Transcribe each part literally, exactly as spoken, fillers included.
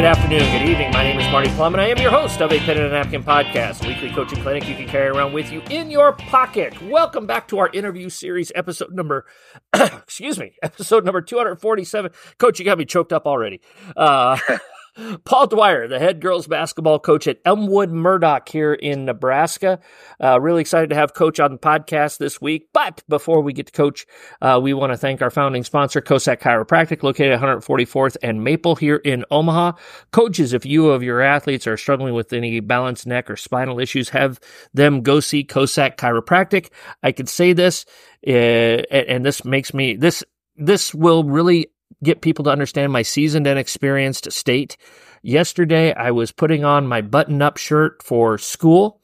good afternoon, good evening. My name is Marty Plum, and I am your host of a Pen and a Napkin podcast, a weekly coaching clinic you can carry around with you in your pocket. Welcome back to our interview series, episode number, excuse me, episode number two forty-seven. Coach, you got me choked up already. Uh, Paul Dwyer, the head girls basketball coach at Elmwood Murdoch here in Nebraska. Uh, really excited to have Coach on the podcast this week. But before we get to Coach, uh, we want to thank our founding sponsor, Cossack Chiropractic, located at one forty-fourth and Maple here in Omaha. Coaches, if you of your athletes are struggling with any balance, neck, or spinal issues, have them go see Cossack Chiropractic. I could say this, uh, and this makes me, this, this will really get people to understand my seasoned and experienced state. Yesterday, I was putting on my button-up shirt for school,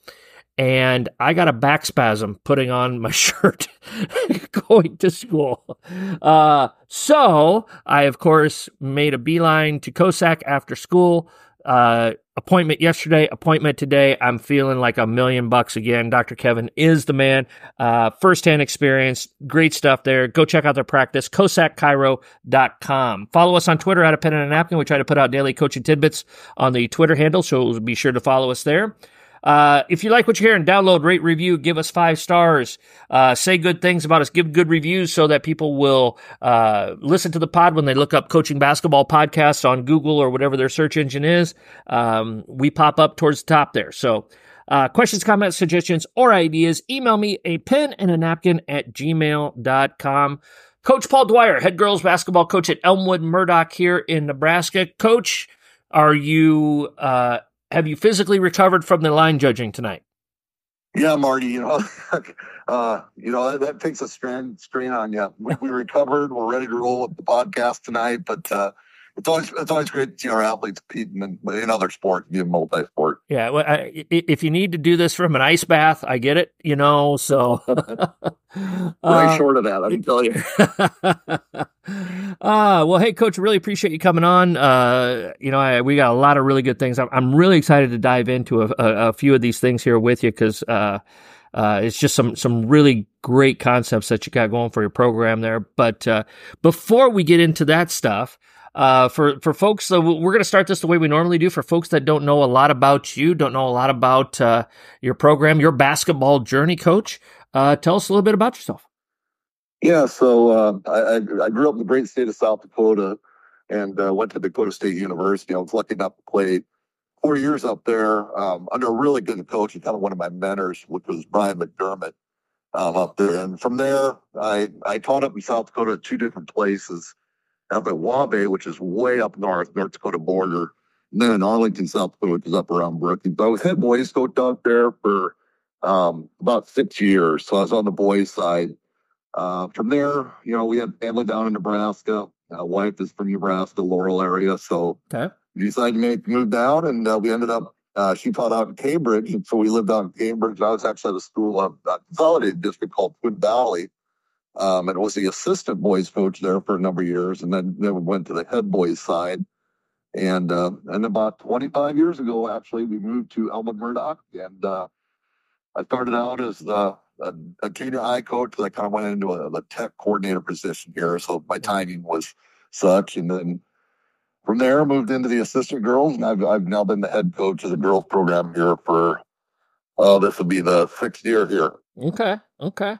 and I got a back spasm putting on my shirt going to school. Uh, so I, of course, made a beeline to Cossack after school. Uh, appointment yesterday, appointment today. I'm feeling like a million bucks again. Doctor Kevin is the man. Uh, firsthand experience, great stuff there. Go check out their practice, Cossack Chiro dot com. Follow us on Twitter at a Pen and a Napkin. We try to put out daily coaching tidbits on the Twitter handle, so be sure to follow us there. Uh, if you like what you're hearing, download, rate, review, give us five stars, uh, say good things about us, give good reviews so that people will, uh, listen to the pod when they look up coaching basketball podcasts on Google or whatever their search engine is. Um, we pop up towards the top there. So, uh, questions, comments, suggestions, or ideas, email me a pen and a napkin at gmail dot com. Coach Paul Dwyer, head girls basketball coach at Elmwood Murdoch here in Nebraska. Coach, are you, uh, have you physically recovered from the line judging tonight? Yeah, Marty, you know, uh, you know, that, that takes a strain, strain on you. We, we recovered. We're ready to roll with the podcast tonight, but uh, it's always it's always great to see our athletes competing in, in other sports, being multi-sport. Yeah, well, I, if you need to do this from an ice bath, I get it, you know, so. Right uh, short of that, I can tell you. uh, well, hey, Coach, really appreciate you coming on. Uh, you know, I, we got a lot of really good things. I'm, I'm really excited to dive into a, a, a few of these things here with you because uh, uh, it's just some some really great concepts that you got going for your program there. But uh, before we get into that stuff, Uh, for, for folks, so we're going to start this the way we normally do. For folks that don't know a lot about you, don't know a lot about uh, your program, your basketball journey, Coach, uh, tell us a little bit about yourself. Yeah, so uh, I, I grew up in the great state of South Dakota and uh, went to Dakota State University. I was lucky enough to play four years up there um, under a really good coach and kind of one of my mentors, which was Brian McDermott um, up there. And from there, I, I taught up in South Dakota at two different places. Up at Waubay, which is way up north, North Dakota border, and then in Arlington, South Dakota, which is up around Brookings. But I was head boys coach out there for um, about six years, so I was on the boys' side. Uh, from there, you know, we had family down in Nebraska. Uh, wife is from Nebraska, Laurel area, so okay. we decided to make move down, and uh, we ended up. Uh, she taught out in Cambridge, and so we lived out in Cambridge. I was actually at a school, a uh, consolidated district called Twin Valley. Um, and was the assistant boys coach there for a number of years, and then then we went to the head boys side. And uh, and about twenty-five years ago, actually, we moved to Elmwood Murdoch, and uh, I started out as the a, a junior high coach. And I kind of went into a, a tech coordinator position here, so my timing was such. And then from there, moved into the assistant girls, and I've I've now been the head coach of the girls program here for oh, this will be the sixth year here. Okay, okay.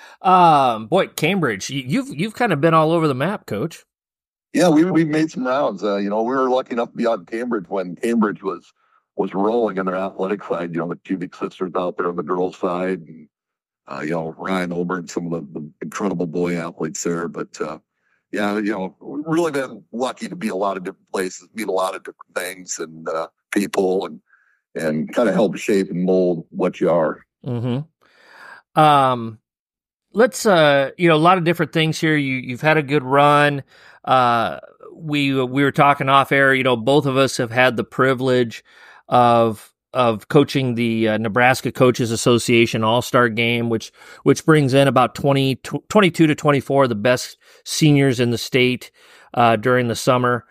Um, boy, Cambridge, you've you've kind of been all over the map, Coach. Yeah, we we made some rounds. Uh, you know, we were lucky enough to be on Cambridge when Cambridge was was rolling in their athletic side. You know, the Cubic sisters out there on the girls' side, and uh, you know, Ryan Ober and some of the, the incredible boy athletes there. But uh, yeah, you know, we've really been lucky to be a lot of different places, meet a lot of different things and uh, people, and and kind of help shape and mold what you are. Mm-hmm. Um. Let's, uh, you know, a lot of different things here. You, you've had a good run. Uh, we, we were talking off air, you know, both of us have had the privilege of, of coaching the uh, Nebraska Coaches Association All-Star Game, which, which brings in about twenty, twenty-two to twenty-four of the best seniors in the state, uh, during the summer.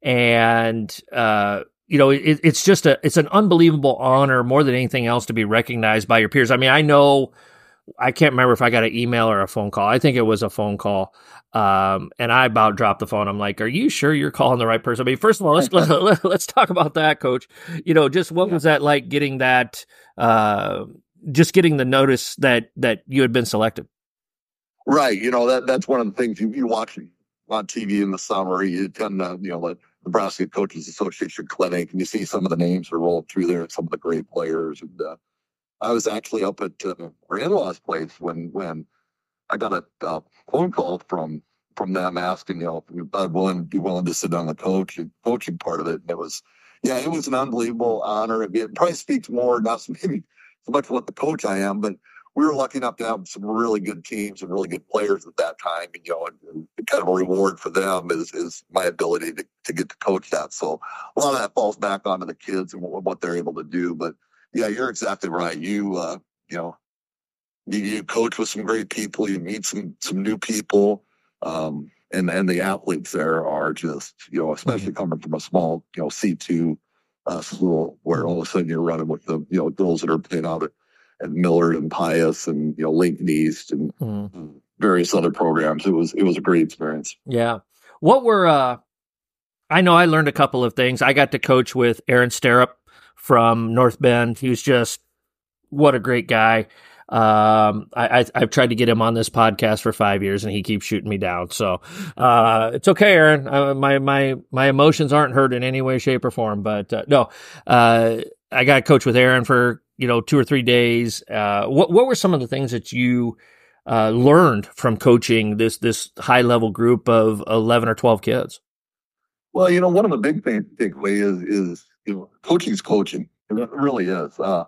And, uh, you know, it, it's just a, it's an unbelievable honor more than anything else to be recognized by your peers. I mean, I know, I can't remember if I got an email or a phone call. I think it was a phone call. Um, and I about dropped the phone. I'm like, are you sure you're calling the right person? I mean, first of all, let's, let, let's talk about that, Coach. You know, just what was that like getting that, uh, just getting the notice that, that you had been selected? Right. You know, that that's one of the things you, you watch on T V in the summer. You attend, uh, you know, the Nebraska Coaches Association clinic, and you see some of the names that roll through there and some of the great players. And uh, I was actually up at uh, our in-laws' place when when I got a uh, phone call from from them asking, you know, if I'd willing, be willing to sit on the coach and coaching part of it. And it was, yeah, it was an unbelievable honor. It, it probably speaks more, not so maybe so much what the coach I am, but we were lucky enough to have some really good teams and really good players at that time. And, you know, and, and kind of a reward for them is, is my ability to, to get to coach that. So a lot of that falls back onto the kids and what, what they're able to do. But yeah, you're exactly right. You, uh, you know, you, you coach with some great people, you meet some, some new people. Um, and, and the athletes there are just, you know, especially coming from a small, you know, C two uh, school where all of a sudden you're running with the, you know, those that are playing out at, at Millard and Pius and, you know, Lincoln East and mm. various other programs. It was, it was a great experience. Yeah. What were, uh, I know I learned a couple of things. I got to coach with Aaron Sterup from North Bend. He was just, what a great guy. Um, I, I, I've tried to get him on this podcast for five years and he keeps shooting me down. So, uh, it's okay, Aaron. Uh, my, my, my emotions aren't hurt in any way, shape or form, but, uh, no, uh, I got to coach with Aaron for, you know, two or three days. Uh, what, what were some of the things that you, uh, learned from coaching this, this high level group of eleven or twelve kids? Well, you know, one of the big things takeaway is, is, you know, coaching is coaching. It really is. Uh,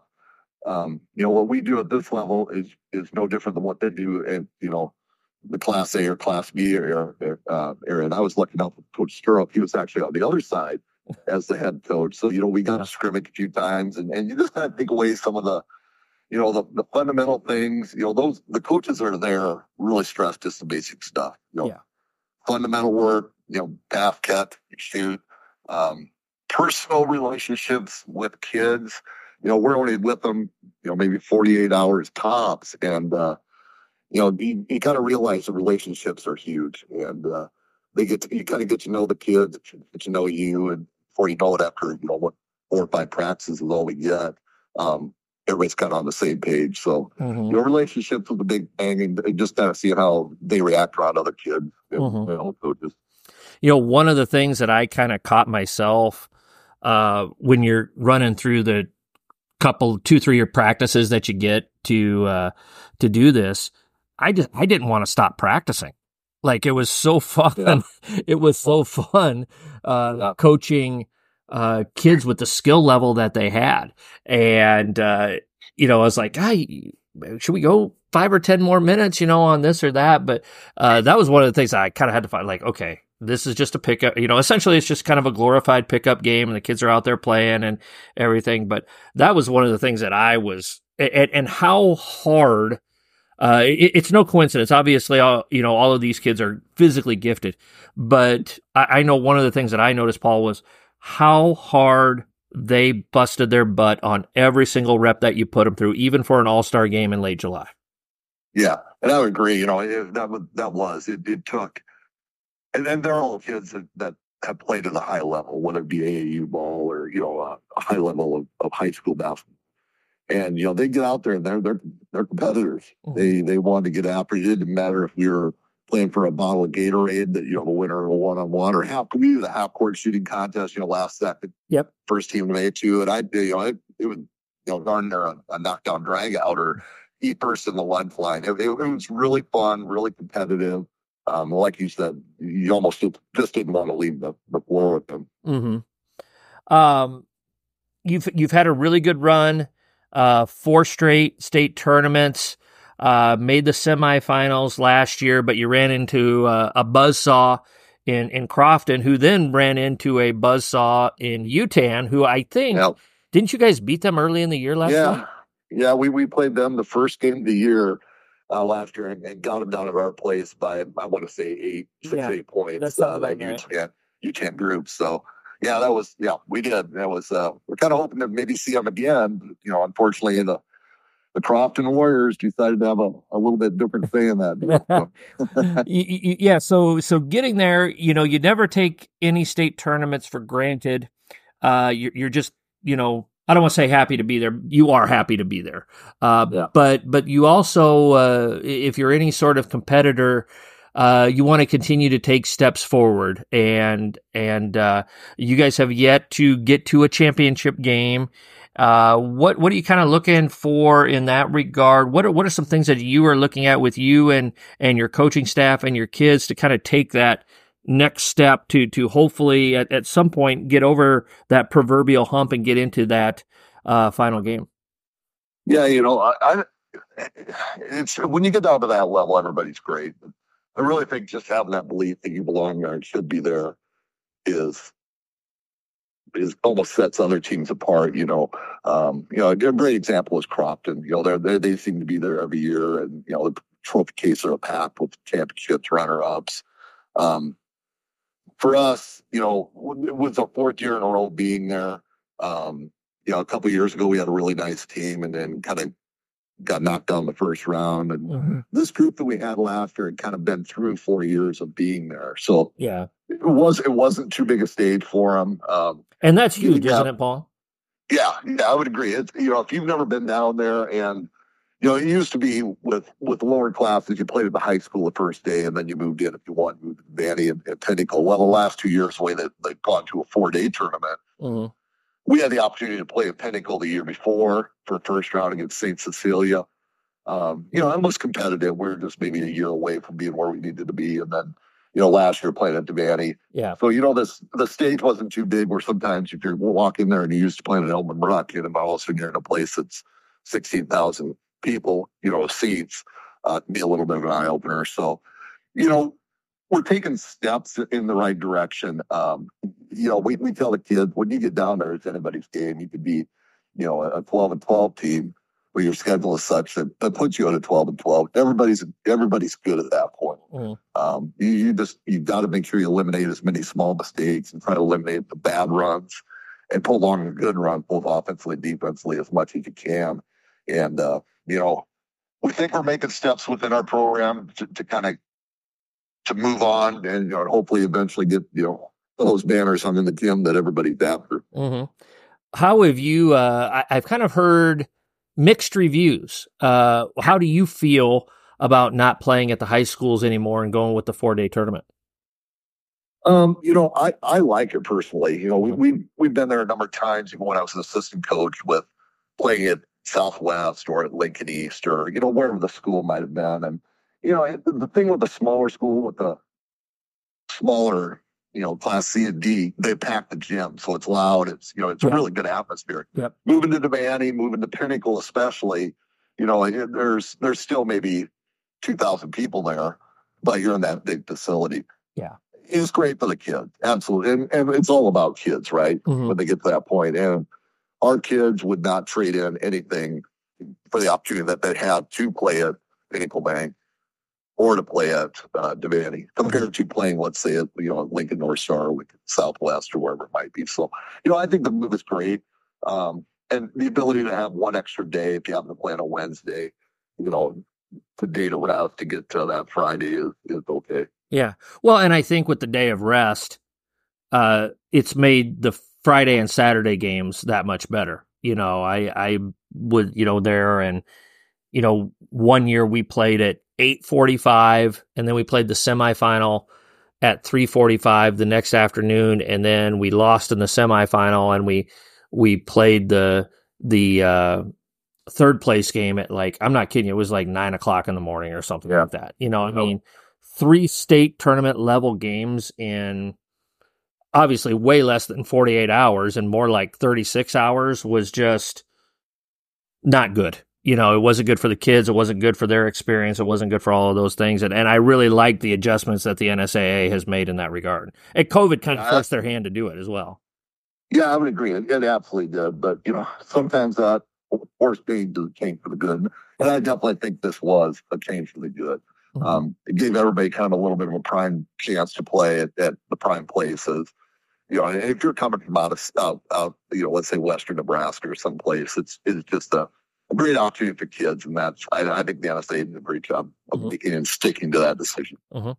Um, you know, what we do at this level is is no different than what they do in, you know, the Class A or Class B or, or uh, area. And I was lucky enough with Coach Sterup. He was actually on the other side as the head coach. So, you know, we got to scrimmage a few times, and, and you just got to take away some of the, you know, the, the fundamental things. You know, those the coaches are there really stress just the basic stuff. You know, yeah. Fundamental work. You know, half cut, shoot, um, personal relationships with kids. You know, we're only with them, you know, maybe forty-eight hours tops. And, uh, you know, you, you kind of realize the relationships are huge. And uh, they get to, you kind of get to know the kids, get to know you. And before you know it, after, you know, what four or five practices is all we get, um, everybody's kind of on the same page. So, mm-hmm. your relationships with the big thing, and just kind of see how they react around other kids. Mm-hmm. You know, coaches. You know, one of the things that I kind of caught myself uh, when you're running through the couple, two, three year practices that you get to, uh, to do this, I just, I didn't want to stop practicing. Like, it was so fun. Yeah. It was so fun, uh, yeah. coaching, uh, kids with the skill level that they had. And, uh, you know, I was like, hey, should we go five or ten more minutes, you know, on this or that? But, uh, that was one of the things I kind of had to find, like, okay, this is just a pickup, you know, essentially it's just kind of a glorified pickup game and the kids are out there playing and everything. But that was one of the things that I was, and, and how hard, uh, it, it's no coincidence. Obviously, all, you know, all of these kids are physically gifted, but I, I know one of the things that I noticed, Paul, was how hard they busted their butt on every single rep that you put them through, even for an all-star game in late July. Yeah. And I would agree, you know, it, that, that was, it, it took, and then they're all kids that, that have played at a high level, whether it be A A U ball or, you know, a, a high level of, of high school basketball. And, you know, they get out there and they're, they're, they're competitors. Mm-hmm. They, they want to get after it. It didn't matter if we were playing for a bottle of Gatorade that, you know, the winner of a one-on-one, or half, we do the half court shooting contest, you know, last second. Yep. First team to make two. And I, you know, it, it would, you know, darn near a, a knockdown drag out or eat first in the lunch line. It, it, it was really fun, really competitive. Um, like you said, you almost just didn't want to leave the, the floor with them. Mm-hmm. Um, you've you've had a really good run, uh, four straight state tournaments, uh, made the semifinals last year, but you ran into uh, a buzzsaw in in Crofton, who then ran into a buzzsaw in Yutan, who I think yep. Didn't you guys beat them early in the year last yeah. year? Yeah, we we played them the first game of the year. Uh, last year and, and got them down at our place by, I want to say, eight, six, yeah, eight points, uh, that U ten, U ten group. So, yeah, that was, yeah, we did. That was, uh, we're kind of hoping to maybe see them again. But, you know, unfortunately, the the Crofton Warriors decided to have a, a little bit different say in that deal. Yeah, so so getting there, you know, you never take any state tournaments for granted. Uh, you're, you're just, you know, I don't want to say happy to be there. You are happy to be there. Uh, Yeah. but but you also, uh, if you're any sort of competitor, uh, you want to continue to take steps forward. And and uh, you guys have yet to get to a championship game. Uh, what what are you kind of looking for in that regard? What are, what are some things that you are looking at with you and and your coaching staff and your kids to kind of take that next step to to hopefully at, at some point get over that proverbial hump and get into that uh, final game? Yeah, you know, I, I it's when you get down to that level, everybody's great. I really think just having that belief that you belong there and should be there is is almost sets other teams apart. You know, um, you know, a great example is Crofton. You know, they they they seem to be there every year, and you know, the trophy cases are packed with championships, runner ups. Um, for us, you know, it was our fourth year in a row being there. Um, you know, a couple of years ago, we had a really nice team, and then kind of got knocked out in the first round. And mm-hmm. this group that we had last year had kind of been through four years of being there. So yeah, it was it wasn't too big a stage for them. Um, and that's huge, isn't it, Paul? Yeah, yeah, I would agree. It's, you know, if you've never been down there, and you know, it used to be with with lower classes, you played at the high school the first day, and then you moved in if you want, moved to Vanny and, and Pinnacle. Well, the last two years, the way that they've gone to a four day tournament. Mm-hmm. We had the opportunity to play at Pinnacle the year before for first round against Saint Cecilia. Um, you know, it was competitive. We were just maybe a year away from being where we needed to be. And then, you know, last year playing at Devaney. Yeah. So, you know, this the stage wasn't too big where sometimes if you walk in there and you're used to playing at Elman Brock, and all of a sudden you're in a place that's sixteen thousand people, you know, seats, uh, be a little bit of an eye opener. So, you know, we're taking steps in the right direction. Um, you know, we, we tell the kids when you get down there, it's anybody's game. You could be, you know, a twelve and twelve team where your schedule is such that that puts you at a twelve and twelve. Everybody's everybody's good at that point. Mm-hmm. Um, you, you just you've got to make sure you eliminate as many small mistakes and try to eliminate the bad runs and pull along a good run, both offensively and defensively, as much as you can. And uh, you know, we think we're making steps within our program to, to kind of to move on and, you know, hopefully eventually get, you know, those banners hung in the gym that everybody's after. Mm-hmm. How have you, uh, I, I've kind of heard mixed reviews. Uh, how do you feel about not playing at the high schools anymore and going with the four day tournament? Um, you know, I, I like it personally. You know, we, we, we've been there a number of times, even when I was an assistant coach, with playing at Southwest or at Lincoln East or, you know, wherever the school might have been. And, you know, the thing with the smaller school, with the smaller, you know, class C and D, they pack the gym. So it's loud. It's, you know, it's a really good atmosphere. Yep. Moving to Devaney, moving to Pinnacle especially, you know, there's there's still maybe two thousand people there, but you're in that big facility. Yeah. It's great for the kids. Absolutely. And, and it's all about kids, right? Mm-hmm. When they get to that point. And our kids would not trade in anything for the opportunity that they had to play at Pinnacle Bank or to play at uh, Devaney, compared to playing, let's say, at, you know, at Lincoln North Star or Lincoln Southwest or wherever it might be. So, you know, I think the move is great. Um, and the ability to have one extra day, if you happen to play on a Wednesday, you know, the day to rest to get to that Friday is, is okay. Yeah. Well, and I think with the day of rest, uh, it's made the Friday and Saturday games that much better. You know, I, I would, you know, there and, you know, one year we played at eight forty-five and then we played the semifinal at three forty-five the next afternoon. And then we lost in the semifinal and we, we played the, the, uh, third place game at, like, I'm not kidding you, it was like nine o'clock in the morning or something yeah. like that. You know, I mean, three state tournament level games in obviously way less than forty-eight hours and more like thirty-six hours was just not good. You know, it wasn't good for the kids. It wasn't good for their experience. It wasn't good for all of those things. And, and I really like the adjustments that the N S A A has made in that regard. And COVID kind of uh, forced their hand to do it as well. Yeah, I would agree. It, it absolutely did. But, you know, sometimes that forced change does change for the good. And I definitely think this was a change for the good. Mm-hmm. Um, it gave everybody kind of a little bit of a prime chance to play at, at the prime places. You know, if you're coming from out of out, out, you know, let's say Western Nebraska or someplace, it's it's just a a great opportunity for kids. And that's, I, I think the N S A did a great job of Mhm. making and sticking to that decision. Mhm.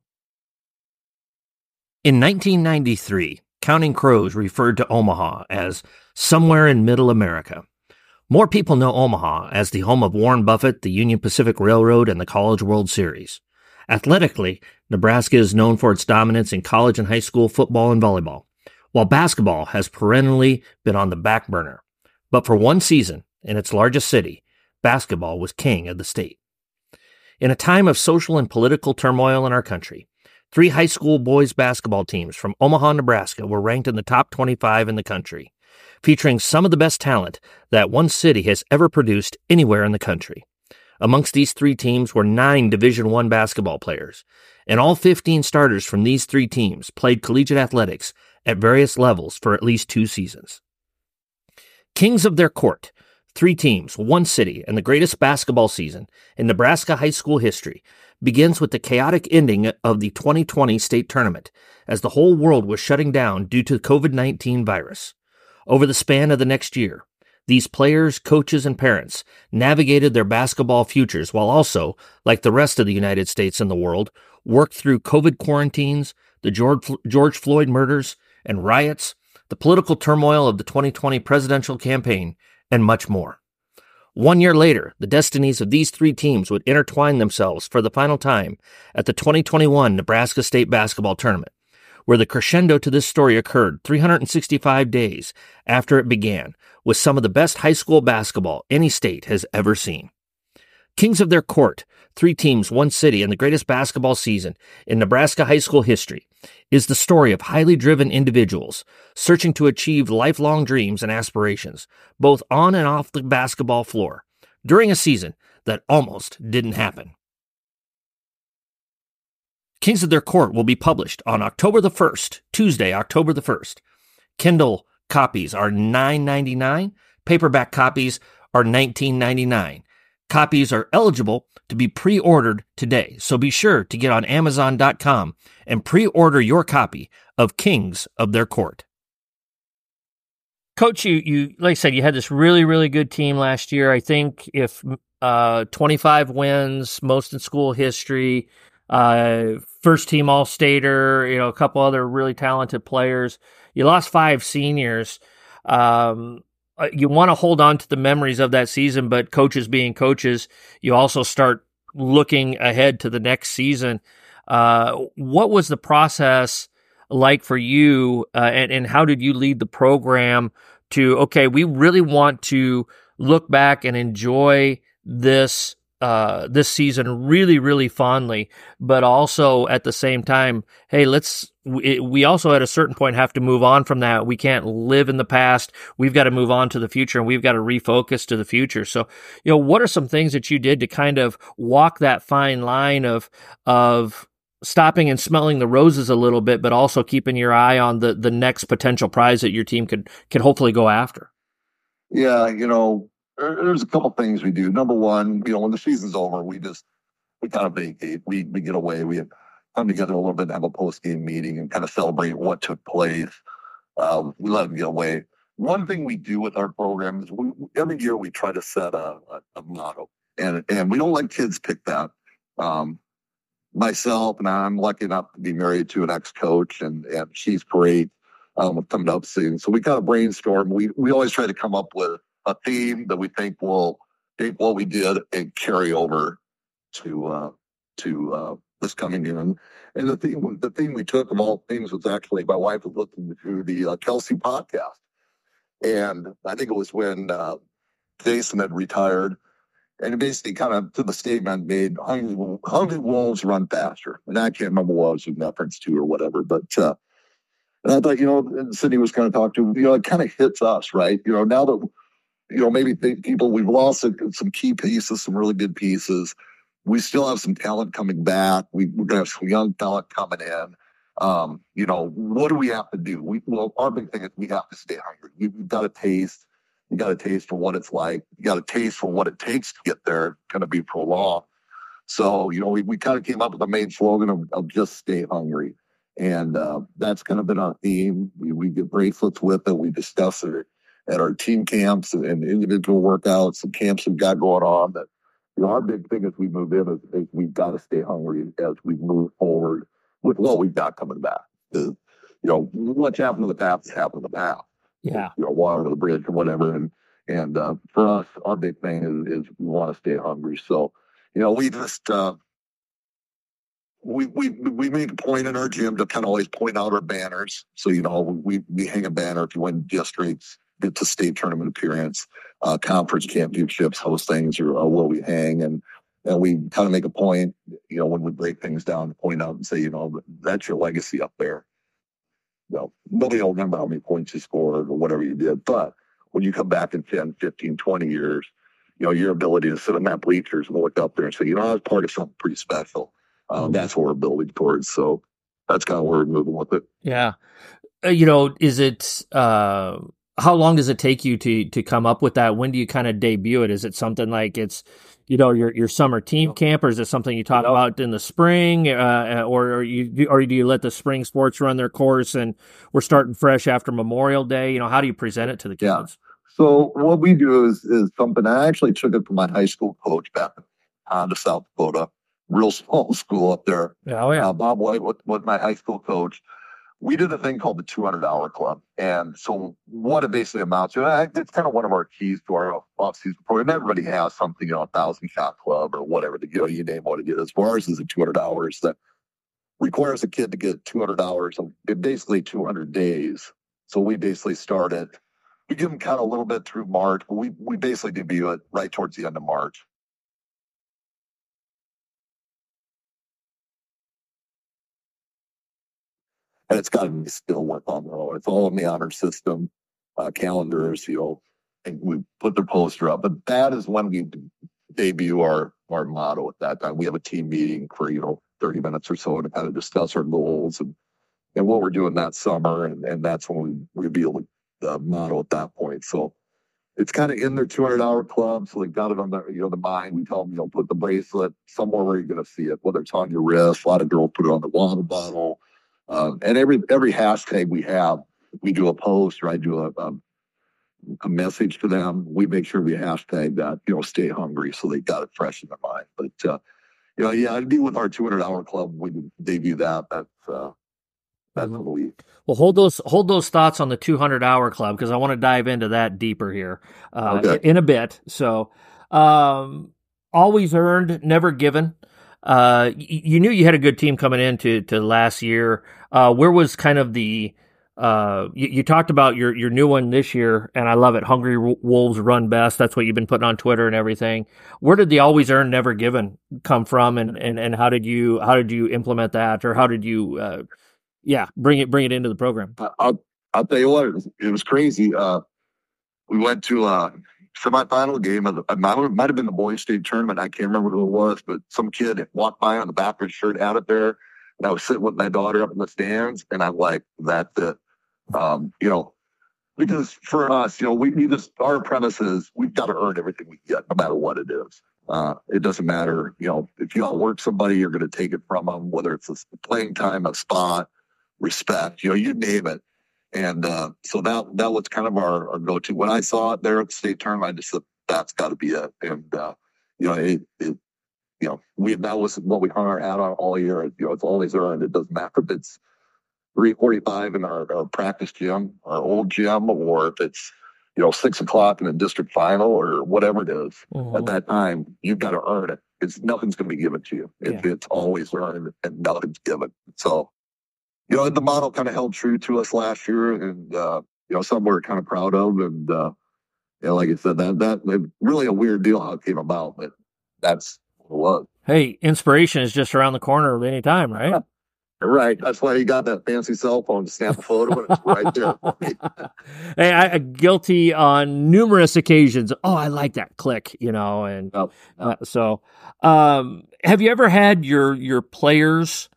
In nineteen ninety-three, Counting Crows referred to Omaha as somewhere in middle America. More people know Omaha as the home of Warren Buffett, the Union Pacific Railroad, and the College World Series. Athletically, Nebraska is known for its dominance in college and high school football and volleyball, while basketball has perennially been on the back burner. But for one season, in its largest city, basketball was king of the state. In a time of social and political turmoil in our country, three high school boys basketball teams from Omaha, Nebraska were ranked in the top twenty-five in the country, featuring some of the best talent that one city has ever produced anywhere in the country. Amongst these three teams were nine Division I basketball players, and all fifteen starters from these three teams played collegiate athletics at various levels for at least two seasons. Kings of their court, three teams, one city, and the greatest basketball season in Nebraska high school history begins with the chaotic ending of the twenty twenty state tournament as the whole world was shutting down due to the covid nineteen virus. Over the span of the next year, these players, coaches, and parents navigated their basketball futures while also, like the rest of the United States and the world, worked through COVID quarantines, the George, George Floyd murders and riots, the political turmoil of the twenty twenty presidential campaign, and much more. One year later, the destinies of these three teams would intertwine themselves for the final time at the twenty twenty-one Nebraska State Basketball Tournament, where the crescendo to this story occurred three hundred sixty-five days after it began, with some of the best high school basketball any state has ever seen. Kings of their court, three teams, one city, and the greatest basketball season in Nebraska high school history is the story of highly driven individuals searching to achieve lifelong dreams and aspirations, both on and off the basketball floor, during a season that almost didn't happen. Kings of their Court will be published on October the first, Tuesday, October the first. Kindle copies are nine ninety-nine. Paperback copies are nineteen ninety-nine. Copies are eligible to be pre-ordered today, so be sure to get on Amazon dot com and pre-order your copy of Kings of Their Court. Coach, you, you like I said, you had this really, really good team last year. I think if uh, twenty-five wins, most in school history, uh, first team All-Stater, you know, a couple other really talented players. You lost five seniors. Um, you want to hold on to the memories of that season, but coaches being coaches, you also start looking ahead to the next season. Uh, what was the process like for you, uh, and, and how did you lead the program to, okay, we really want to look back and enjoy this uh, this season really, really fondly, but also at the same time, hey, let's, we, we also at a certain point have to move on from that. We can't live in the past. We've got to move on to the future, and we've got to refocus to the future. So, you know, what are some things that you did to kind of walk that fine line of, of stopping and smelling the roses a little bit, but also keeping your eye on the, the next potential prize that your team could, could hopefully go after? Yeah, you know, there's a couple things we do. Number one, you know, when the season's over, we just, we kind of vacate. We we get away. We come together a little bit and have a post-game meeting and kind of celebrate what took place. Um, we let them get away. One thing we do with our program is we, every year we try to set a, a, a motto. And, and we don't let kids pick that. Um, myself, and I'm lucky enough to be married to an ex-coach, and, and she's great. Um, coming up soon. So we kind of brainstorm. We we always try to come up with a theme that we think will take what we did and carry over to uh, to uh, this coming year. And, and the theme the theme we took of all themes was actually my wife was listening to the uh, Kelsey podcast, and I think it was when uh, Jason had retired, and it basically kind of to the statement made hungry, hungry wolves run faster. And I can't remember what I was in reference to or whatever, but. Uh, And I thought, you know, and Cindy was kind of talking to, you know, it kind of hits us, right? You know, now that, you know, maybe think people, we've lost some key pieces, some really good pieces. We still have some talent coming back. We, we're going to have some young talent coming in. Um, you know, what do we have to do? We, well, our big thing is we have to stay hungry. We, we've got to taste. You got to taste for what it's like. You got to taste for what it takes to get there. It's going to be prolonged. So, you know, we, we kind of came up with the main slogan of, of just stay hungry. And uh, that's kind of been our theme. We, we get bracelets with it. We discuss it at our team camps and, and individual workouts and camps we've got going on. That, you know, our big thing as we move in is, is we've got to stay hungry as we move forward with what we've got coming back. The, you know, what's happened in the past has happened in the past. Yeah. You know, water under the bridge or whatever. And and uh, for us, our big thing is, is we want to stay hungry. So, you know, we just uh, we we we make a point in our gym to kind of always point out our banners. So, you know, we we hang a banner if you win districts, get to state tournament appearance, uh, conference championships, those things are, are where we hang. And and we kind of make a point, you know, when we break things down to point out and say, you know, that's your legacy up there. You know, nobody will remember how many points you scored or whatever you did. But when you come back in ten, fifteen, twenty years, you know, your ability to sit on that bleachers and look up there and say, you know, I was part of something pretty special. Um, that's what we're building towards. So that's kind of where we're moving with it. Yeah. Uh, you know, is it, uh, how long does it take you to, to come up with that? When do you kind of debut it? Is it something like it's, you know, your, your summer team camp, or is it something you talk about in the spring, uh, or, or you, or do you let the spring sports run their course and we're starting fresh after Memorial Day? You know, how do you present it to the kids? Yeah. So what we do is, is something, I actually took it from my high school coach back in Honda, South Dakota, real small school up there. Yeah, oh, yeah. Uh, Bob White was, was my high school coach. We did a thing called the two hundred hour club. And so what it basically amounts to, it's kind of one of our keys to our off-season program. Everybody has something, you know, a thousand shot club or whatever, the, you know, you name what it is. For ours is a two hundred hours that requires a kid to get two hundred hours, of basically two hundred days. So we basically start it. We give them kind of a little bit through March, but we, we basically debut it right towards the end of March. And it's got to be still work on their own. It's all in the honor system, uh, calendars, you know, and we put their poster up. But that is when we debut our, our motto at that time. We have a team meeting for, you know, thirty minutes or so to kind of discuss our goals and, and what we're doing that summer. And, and that's when we reveal the motto at that point. So it's kind of in their two hundred hour club. So they got it on the, you know, the mind. We tell them, you know, put the bracelet somewhere where you're going to see it, whether it's on your wrist. A lot of girls put it on the water bottle. Um, and every every hashtag we have, we do a post or I do a, a, a message to them. We make sure we hashtag that, you know, stay hungry. So they got it fresh in their mind. But, uh, you know, yeah, I'd be with our two hundred hour club. We debut that. That's, uh, that's what we. Well, hold those hold those thoughts on the two hundred hour club, because I want to dive into that deeper here uh, okay. in a bit. So, um, always earned, never given. Uh, you knew you had a good team coming into to last year. Uh, where was kind of the uh, you, you talked about your your new one this year, and I love it. Hungry Wolves run best. That's what you've been putting on Twitter and everything. Where did the always earned, never given come from, and and and how did you how did you implement that, or how did you uh, yeah bring it bring it into the program? I'll I'll tell you what, it was, it was crazy. Uh, we went to uh semifinal game of the, it might have been the boys' state tournament. I can't remember who it was, but some kid walked by on the back of his shirt, had it there, and I was sitting with my daughter up in the stands, and I'm like, that's it. Um, you know, because for us, you know, we, we just, our premise is we've got to earn everything we get, no matter what it is. Uh, it doesn't matter, you know, if you outwork somebody, you're going to take it from them, whether it's a playing time, a spot, respect, you know, you name it. And uh, so that that was kind of our, our go-to. When I saw it there at the state tournament, I just said, that's got to be it. And, uh, you know, it, it, you know, we that was what we hung our hat on all year. You know, it's always earned. It doesn't matter if it's three forty-five in our, our practice gym, our old gym, or if it's, you know, six o'clock in the district final or whatever it is. Mm-hmm. At that time, you've got to earn it. It's nothing's going to be given to you. It, yeah. It's always earned and nothing's given. So, you know, the model kind of held true to us last year, and uh, you know, something we're kind of proud of. And uh, you know, like I said, that that really a weird deal how it came about, but that's what it was. Hey, inspiration is just around the corner at any time, right? Right. That's why you got that fancy cell phone to snap a photo, and it's right there. Hey, I, I'm guilty on numerous occasions. Oh, I like that click, you know, and oh, oh. Uh, so, um, have you ever had your your players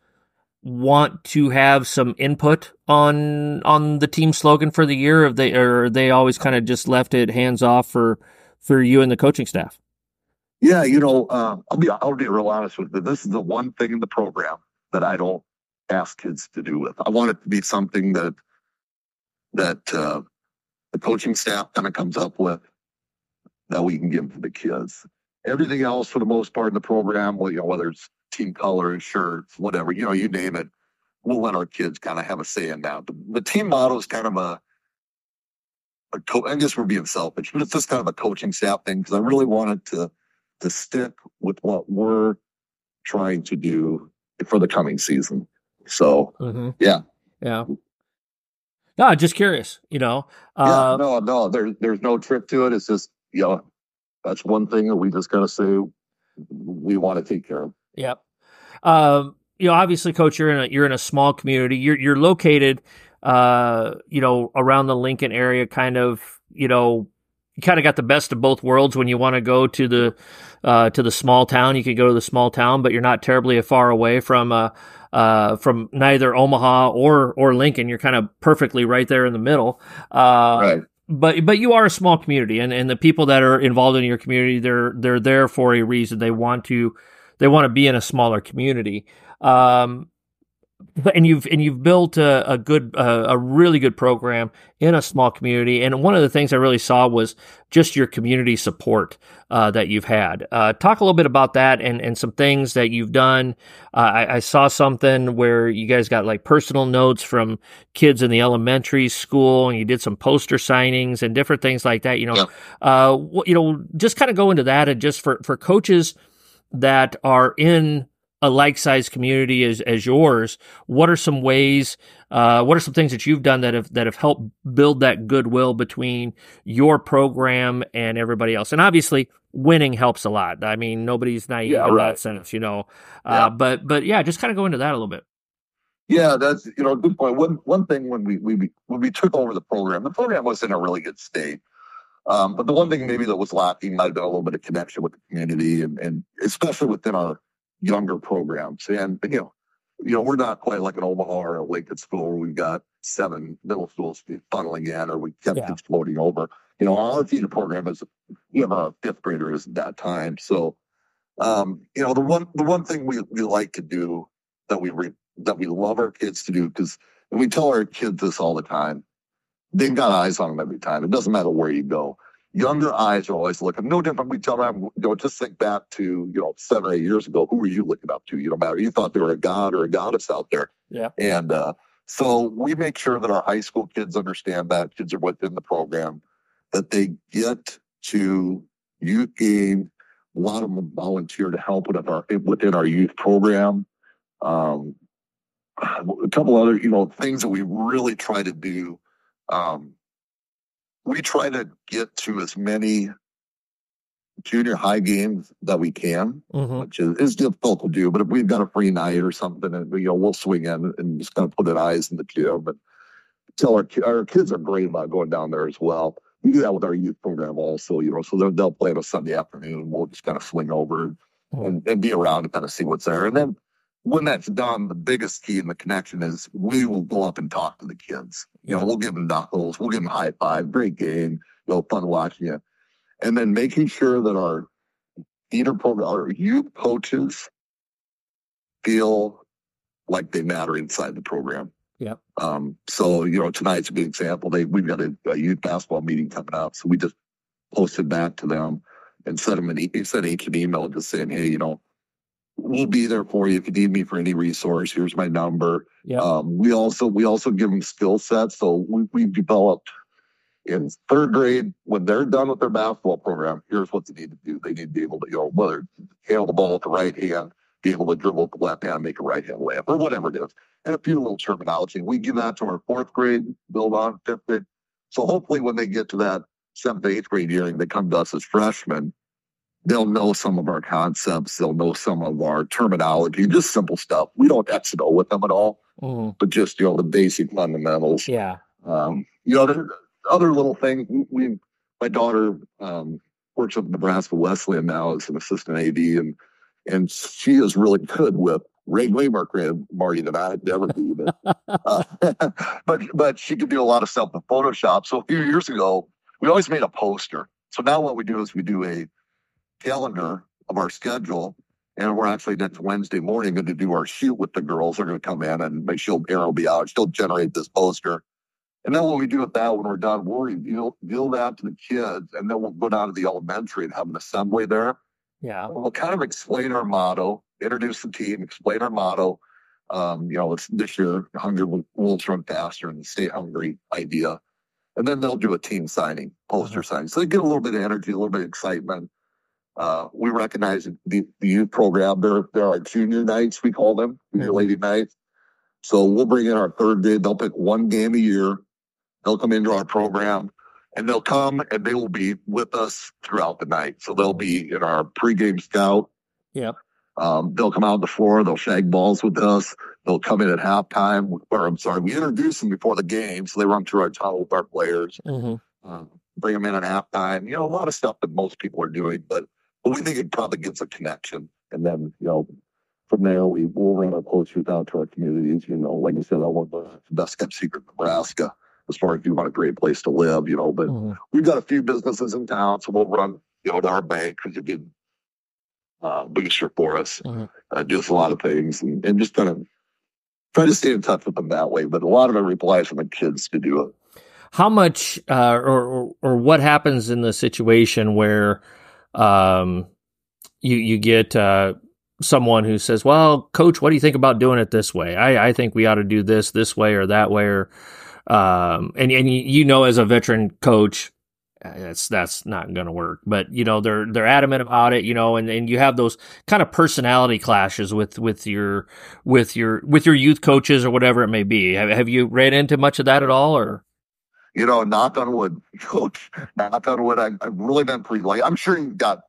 want to have some input on on the team slogan for the year? Have they, or are they always kind of just left it hands off for for you and the coaching staff? Yeah, you know, uh, I'll be I'll be real honest with you. This is the one thing in the program that I don't ask kids to do with. I want it to be something that that uh, the coaching staff kind of comes up with that we can give to the kids. Everything else, for the most part, in the program, well, you know, whether it's team colors, shirts, whatever, you know, you name it, we'll let our kids kind of have a say in that. The, the team motto is kind of a, a co- I guess we're being selfish, but it's just kind of a coaching staff thing because I really wanted to to stick with what we're trying to do for the coming season. So, mm-hmm. yeah, yeah. No, just curious, you know. Uh, yeah, no, no, there's there's no trick to it. It's just, you know, that's one thing that we just gotta say we want to take care of. Yep. Um, you know, obviously, Coach, you're in a you're in a small community. You're you're located, uh, you know, around the Lincoln area. Kind of, you know, you kind of got the best of both worlds. When you want to go to the uh, to the small town, you can go to the small town, but you're not terribly far away from uh, uh, from neither Omaha or or Lincoln. You're kind of perfectly right there in the middle. Uh, right. But but you are a small community, and, and the people that are involved in your community, they're they're there for a reason. They want to they want to be in a smaller community. Um, but and you've and you've built a, a good uh, a really good program in a small community. And one of the things I really saw was just your community support uh, that you've had. Uh, talk a little bit about that and, and some things that you've done. Uh, I, I saw something where you guys got like personal notes from kids in the elementary school, and you did some poster signings and different things like that. You know, yeah. uh, you know, just kind of go into that, and just for for coaches that are in a like-sized community as, as yours, what are some ways, uh, what are some things that you've done that have, that have helped build that goodwill between your program and everybody else? And obviously winning helps a lot. I mean, nobody's naive yeah, in right. that sense, you know, uh, yeah. but, but yeah, just kind of go into that a little bit. Yeah, that's, you know, a good point. One, one thing when we, we, when we took over the program, the program was in a really good state. Um, but the one thing maybe that was lacking might have been a little bit of connection with the community, and, and especially within our younger programs. And, you know, you know, we're not quite like an Omaha or a Lincoln school where we've got seven middle schools funneling in, or we kept yeah. kids floating over. You know, our feeder program is, you have a fifth grader is at that time. So, um, you know, the one, the one thing we, we like to do that we, re, that we love our kids to do, because we tell our kids this all the time, they've got eyes on them every time. It doesn't matter where you go. Younger eyes are always looking. No different. We tell them, you know, just think back to, you know, seven or eight years ago. Who were you looking up to? You don't matter. You thought there were a god or a goddess out there. Yeah. And uh, so we make sure that our high school kids understand that, kids are within the program, that they get to youth game. A lot of them volunteer to help with our, within our youth program. Um, a couple other, you know, things that we really try to do. Um, we try to get to as many junior high games that we can, mm-hmm. which is, is difficult to do. But if we've got a free night or something, and you know, we'll swing in and just kind of put an eyes in the gym. But tell our our kids are great about going down there as well. We do that with our youth program also, you know. So they'll, they'll play on a Sunday afternoon. We'll just kind of swing over mm-hmm. and, and be around and kind of see what's there. And then when that's done, the biggest key in the connection is we will go up and talk to the kids. You know, we'll give them knuckles, we'll give them high five, great game, you know, fun watching you. And then making sure that our theater program, our youth coaches feel like they matter inside the program. Yeah. Um, so, you know, tonight's a good example. They We've got a, a youth basketball meeting coming up. So we just posted back to them and sent them an, e- sent each an email just saying, hey, you know, we'll be there for you if you need me for any resource. Here's my number. Yeah. Um, we also we also give them skill sets. So we we developed in third grade when they're done with their basketball program. Here's what they need to do. They need to be able to, you know, whether handle the ball with the right hand, be able to dribble with the left hand, make a right hand layup, or whatever it is, and a few little terminology. We give that to our fourth grade, build on fifth grade. So hopefully when they get to that seventh, eighth grade year and they come to us as freshmen, they'll know some of our concepts. They'll know some of our terminology, just simple stuff. We don't X and O with them at all, mm. but just, you know, the basic fundamentals. Yeah. Um, you know, there other little things. We, my daughter um, works at Nebraska Wesleyan now as an assistant A D, and and she is really good with way, way more creative, Marty, than I'd ever be. But, uh, but but she could do a lot of stuff with Photoshop. So a few years ago, we always made a poster. So now what we do is we do a calendar of our schedule, and we're actually next Wednesday morning going to do our shoot with the girls. They're going to come in and she'll arrow be out. She'll generate this poster, And then what we do with that when we're done, we'll reveal, reveal that to the kids, and then we'll go down to the elementary and have an assembly there. Yeah. We'll kind of explain our motto, introduce the team, explain our motto. Um, you know, it's this year, Hungry Wolves Run Faster, and the Stay Hungry idea. And then they'll do a team signing, poster uh-huh. signing. So they get a little bit of energy, a little bit of excitement. Uh, we recognize the, the youth program. There, there are junior nights, we call them, junior mm-hmm. lady nights. So we'll bring in our third grade. They'll pick one game a year. They'll come into our program, and they'll come and they will be with us throughout the night. So they'll be in our pregame scout. Yep. Um, they'll come out on the floor. They'll shag balls with us. They'll come in at halftime. Or I'm sorry, we introduce them before the game, so they run through our tunnel with our players. Mm-hmm. Uh, bring them in at halftime. You know, a lot of stuff that most people are doing, but, but we think it probably gets a connection. And then, you know, from there, we will run our posters out to our communities. You know, like I said, I want the best kept secret in Nebraska as far as you want a great place to live, you know. But mm-hmm. we've got a few businesses in town, so we'll run, you know, to our bank because it'd be a uh, booster for us. Mm-hmm. Uh, do a lot of things and, and just kind of try to stay in touch with them that way. But a lot of it relies on the kids to do it. How much uh, or, or or what happens in the situation where um, you you get uh, someone who says, well, coach, what do you think about doing it this way? I, I think we ought to do this this way or that way. Or um, and, and you know, as a veteran coach, that's that's not going to work. But, you know, they're they're adamant about it, you know, and, and you have those kind of personality clashes with, with your with your with your youth coaches or whatever it may be. Have, have you ran into much of that at all? Or You know, knock on wood, coach, knock on wood. I, I've really been pretty like, I'm sure you've got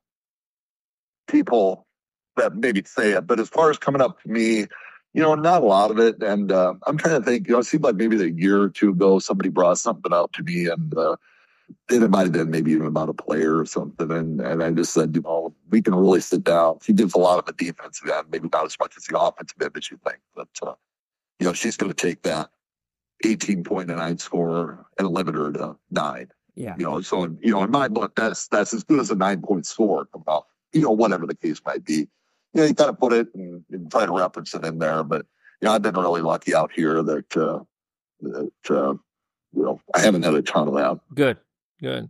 people that maybe say it, but as far as coming up to me, you know, not a lot of it. And uh, I'm trying to think, you know, it seemed like maybe a year or two ago, somebody brought something up to me, and uh, it might have been maybe even about a player or something. And, and I just said, you know, we can really sit down. She gives a lot of the defensive end, maybe not as much as the offensive end as you think, but, uh, you know, she's going to take that eighteen point nine scorer and limit her to nine. Yeah. You know, so, you know, in my book, that's, that's as good as a nine point score about, you know, whatever the case might be. You know, you kind of put it and, and try to reference it in there. But, you know, I've been really lucky out here that, uh, that uh, you know, I haven't had a ton of that. Good, good.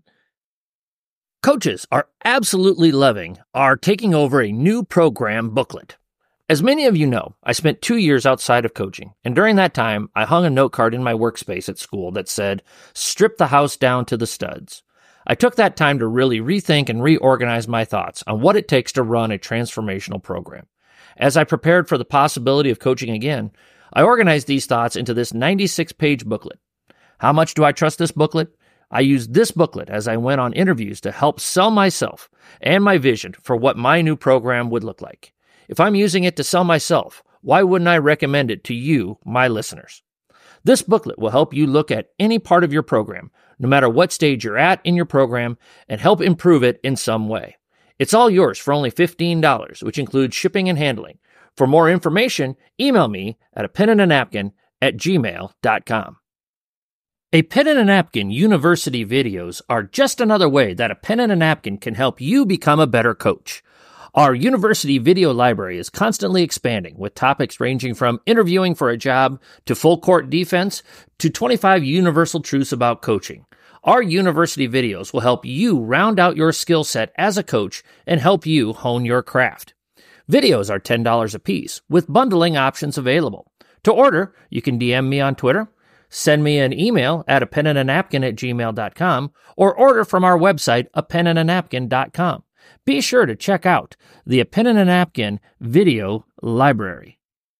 Coaches are absolutely loving our taking over a new program booklet. As many of you know, I spent two years outside of coaching, and during that time, I hung a note card in my workspace at school that said, strip the house down to the studs. I took that time to really rethink and reorganize my thoughts on what it takes to run a transformational program. As I prepared for the possibility of coaching again, I organized these thoughts into this ninety-six page booklet. How much do I trust this booklet? I used this booklet as I went on interviews to help sell myself and my vision for what my new program would look like. If I'm using it to sell myself, why wouldn't I recommend it to you, my listeners? This booklet will help you look at any part of your program, no matter what stage you're at in your program, and help improve it in some way. It's all yours for only fifteen dollars, which includes shipping and handling. For more information, email me at a pen and a napkin at gmail dot com. A Pen and a Napkin University videos are just another way that a pen and a napkin can help you become a better coach. Our university video library is constantly expanding, with topics ranging from interviewing for a job to full court defense to twenty-five universal truths about coaching. Our university videos will help you round out your skill set as a coach and help you hone your craft. Videos are ten dollars a piece, with bundling options available. To order, you can D M me on Twitter, send me an email at a pen and a napkin at gmail dot com, or order from our website, a pen and a napkin dot com. Be sure to check out the A Pen and a Napkin video library.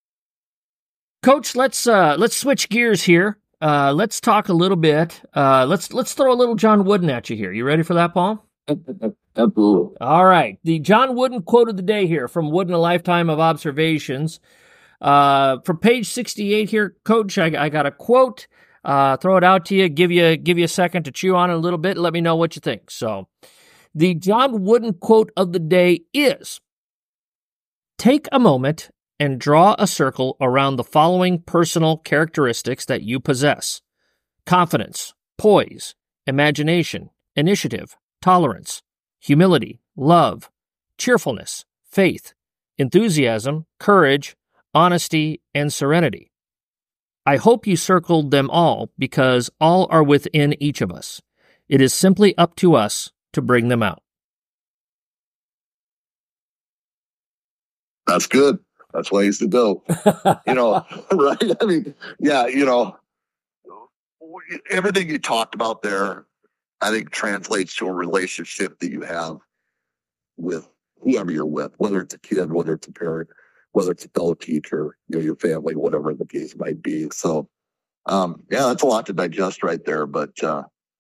Coach, let's uh, let's switch gears here. Uh, let's talk a little bit. Uh, let's let's throw a little John Wooden at you here. You ready for that, Paul? Absolutely. All right. The John Wooden quote of the day here from Wooden: A Lifetime of Observations. Uh, from page sixty-eight here, Coach, I, I got a quote. Uh, throw it out to you. Give you give you a second to chew on it a little bit. Let me know what you think. So, the John Wooden quote of the day is, take a moment and draw a circle around the following personal characteristics that you possess: confidence, poise, imagination, initiative, tolerance, humility, love, cheerfulness, faith, enthusiasm, courage, honesty, and serenity. I hope you circled them all because all are within each of us. It is simply up to us to bring them out. That's good. That's ways to go. You know, right? I mean, yeah, you know, everything you talked about there, I think translates to a relationship that you have with whoever you're with, whether it's a kid, whether it's a parent, whether it's a fellow teacher, you know, your family, whatever the case might be. So, um, yeah, that's a lot to digest right there. But, uh,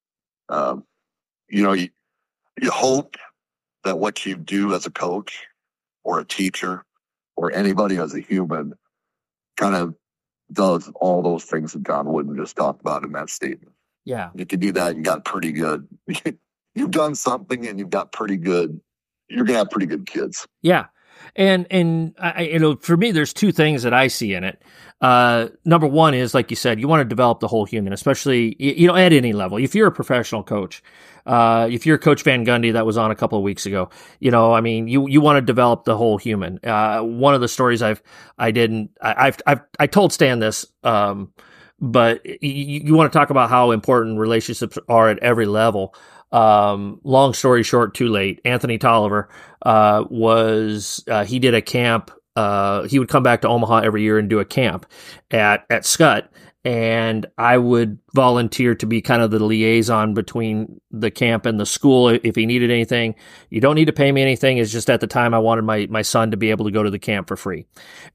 um, you know, you, you hope that what you do as a coach or a teacher or anybody as a human kind of does all those things that John Wooden just talked about in that statement. Yeah. You can do that. You got pretty good. You've done something and you've got pretty good. You're going to have pretty good kids. Yeah. And, and I, you know, for me, there's two things that I see in it. Uh, number one is, like you said, you want to develop the whole human, especially, you know, at any level. If you're a professional coach, uh, if you're Coach Van Gundy that was on a couple of weeks ago, you know, I mean, you, you want to develop the whole human. Uh, one of the stories I've, I didn't, I, I've, I've, I told Stan this, um, but you, you want to talk about how important relationships are at every level. Um, long story short, too late. Anthony Tolliver, uh, was, uh, he did a camp. Uh, he would come back to Omaha every year and do a camp at, at Scott. And I would volunteer to be kind of the liaison between the camp and the school if he needed anything. You don't need to pay me anything. It's just at the time I wanted my, my son to be able to go to the camp for free.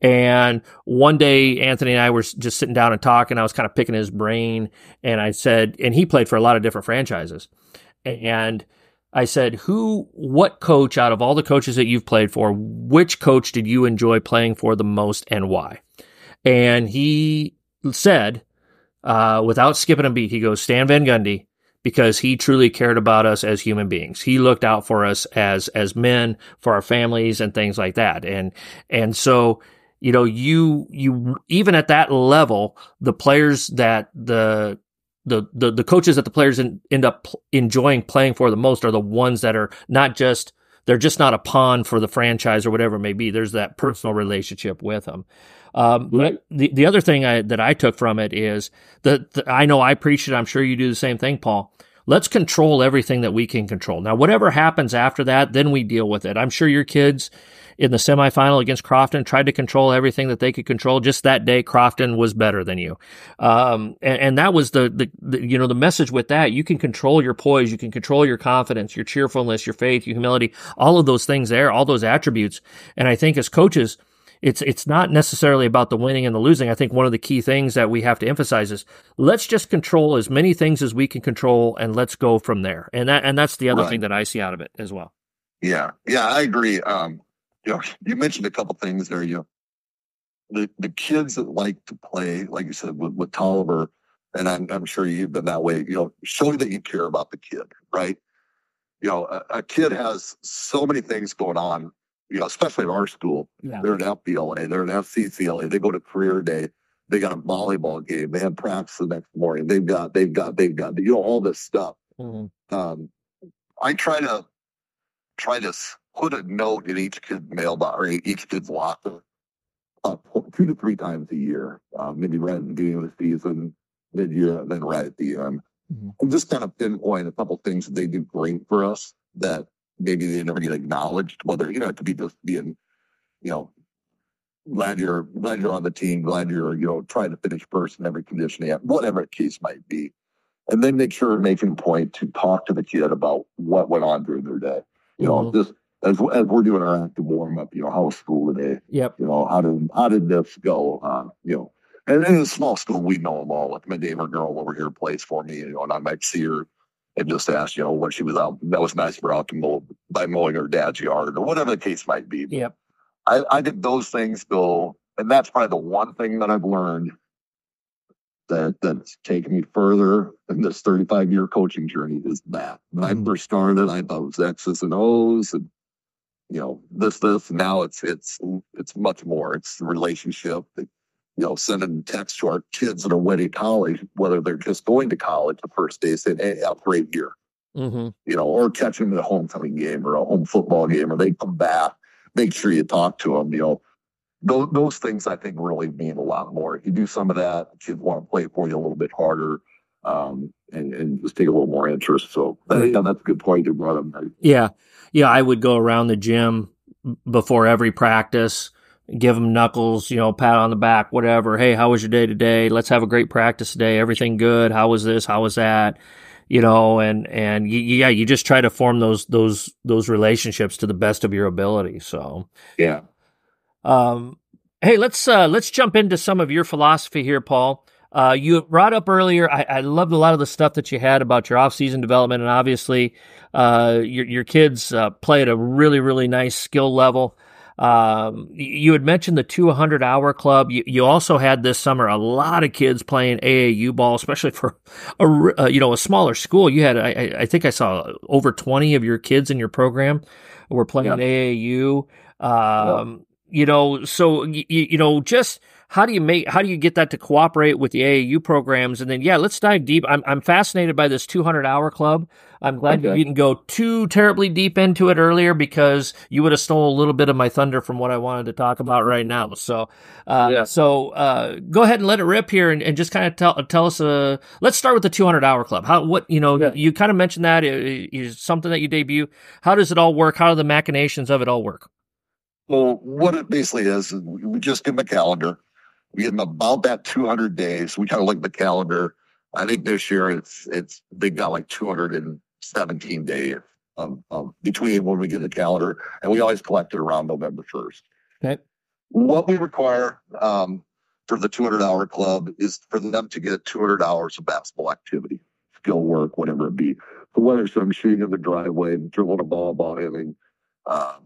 And one day, Anthony and I were just sitting down and talking. I was kind of picking his brain. And I said, and he played for a lot of different franchises. And I said, who, what coach out of all the coaches that you've played for, which coach did you enjoy playing for the most and why? And he said, uh, without skipping a beat, he goes, Stan Van Gundy, because he truly cared about us as human beings. He looked out for us as, as men, for our families and things like that. And, and so, you know, you, you, even at that level, the players that the, the, the, the coaches that the players in, end up pl- enjoying playing for the most are the ones that are not just, they're just not a pawn for the franchise or whatever it may be. There's that personal relationship with them. Um, but the, the other thing I, that I took from it is that the, I know I preach it. I'm sure you do the same thing, Paul. Let's control everything that we can control. Now, whatever happens after that, then we deal with it. I'm sure your kids in the semifinal against Crofton tried to control everything that they could control. Just that day, Crofton was better than you. Um, and, and that was the, the, the, you know, the message with that. You can control your poise. You can control your confidence, your cheerfulness, your faith, your humility, all of those things there, all those attributes. And I think as coaches, It's it's not necessarily about the winning and the losing. I think one of the key things that we have to emphasize is let's just control as many things as we can control, and let's go from there. And that and that's the other right. thing that I see out of it as well. Yeah, yeah, I agree. Um, you know, you mentioned a couple things there. You know, the the kids that like to play, like you said, with, with Tolliver, and I'm I'm sure you've been that way. You know, show that you care about the kid, right? You know, a, a kid has so many things going on. You know, especially at our school, yeah. They're an F B L A, they're an F C C L A. They go to career day. They got a volleyball game. They have practice the next morning. They've got, they've got, they've got, you know, all this stuff. Mm-hmm. Um, I try to try to put a note in each kid's mailbox or each kid's locker, uh, two to three times a year. Uh, maybe right at the beginning of the season, mid-year, and then right at the end. Mm-hmm. And just kind of pinpoint a couple things that they do great for us that maybe they never get acknowledged, whether, you know, it could be just being, you know, glad you're, glad you're on the team, glad you're, you know, trying to finish first in every condition they have, whatever the case might be. And then make sure making a point to talk to the kid about what went on during their day. You know, mm-hmm. just as, as we're doing our active warm up, you know, how was school today? Yep. You know, how did, how did this go? Uh, you know, and in a small school, we know them all. Like my neighbor girl over here plays for me, you know, and I might see her and just ask, you know, what she was out. That was nice for out to mow by mowing her dad's yard or whatever the case might be. Yep. I, I think those things go, and that's probably the one thing that I've learned that that's taken me further in this thirty-five year coaching journey is that. When mm-hmm. I first started, I thought it was X's and O's and, you know, this, this. Now it's, it's, it's much more. It's the relationship that, you know, sending texts to our kids that are waiting college, whether they're just going to college the first day, saying, hey, have a great year. Mm-hmm. You know, or catching them at a homecoming game or a home football game, or they come back, make sure you talk to them, you know. those, those things I think really mean a lot more. If you do some of that, kids want to play for you a little bit harder, um, and, and just take a little more interest. So that, yeah, that's a good point you brought up. Yeah. Yeah. I would go around the gym before every practice, give them knuckles, you know, pat on the back, whatever. Hey, how was your day today? Let's have a great practice today. Everything good? How was this? How was that? You know, and, and you, yeah, you just try to form those, those, those relationships to the best of your ability. So, yeah. Um, hey, let's, uh, let's jump into some of your philosophy here, Paul. Uh, you brought up earlier, I, I loved a lot of the stuff that you had about your off-season development, and obviously, uh, your, your kids, uh, play at a really, really nice skill level. Um, you had mentioned the two hundred hour club. You, you also had this summer a lot of kids playing A A U ball, especially for a, uh, you know, a smaller school. You had, I, I think I saw over twenty of your kids in your program were playing yeah. A A U. Um, yeah. You know, so, you, you know, just how do you make, how do you get that to cooperate with the A A U programs? And then, yeah, let's dive deep. I'm I'm fascinated by this two hundred hour club. I'm glad okay. you didn't go too terribly deep into it earlier, because you would have stole a little bit of my thunder from what I wanted to talk about right now. So, uh, yeah. so, uh, go ahead and let it rip here, and, and just kind of tell, tell us, uh, let's start with the two hundred hour club. How, what, you know, yeah. you kind of mentioned that it is something that you debut. How does it all work? How do the machinations of it all work? Well, what it basically is, is we just give them a calendar. We give them about that two hundred days. We kind of look at the calendar. I think this year it's, it's, they got like two hundred seventeen days um, um, between when we get the calendar, and we always collect it around November first. Okay. What we require um, for the two hundred hour club is for them to get two hundred hours of basketball activity, skill work, whatever it be. So whether it's them shooting in the driveway, dribbling a ball, ball hitting, um,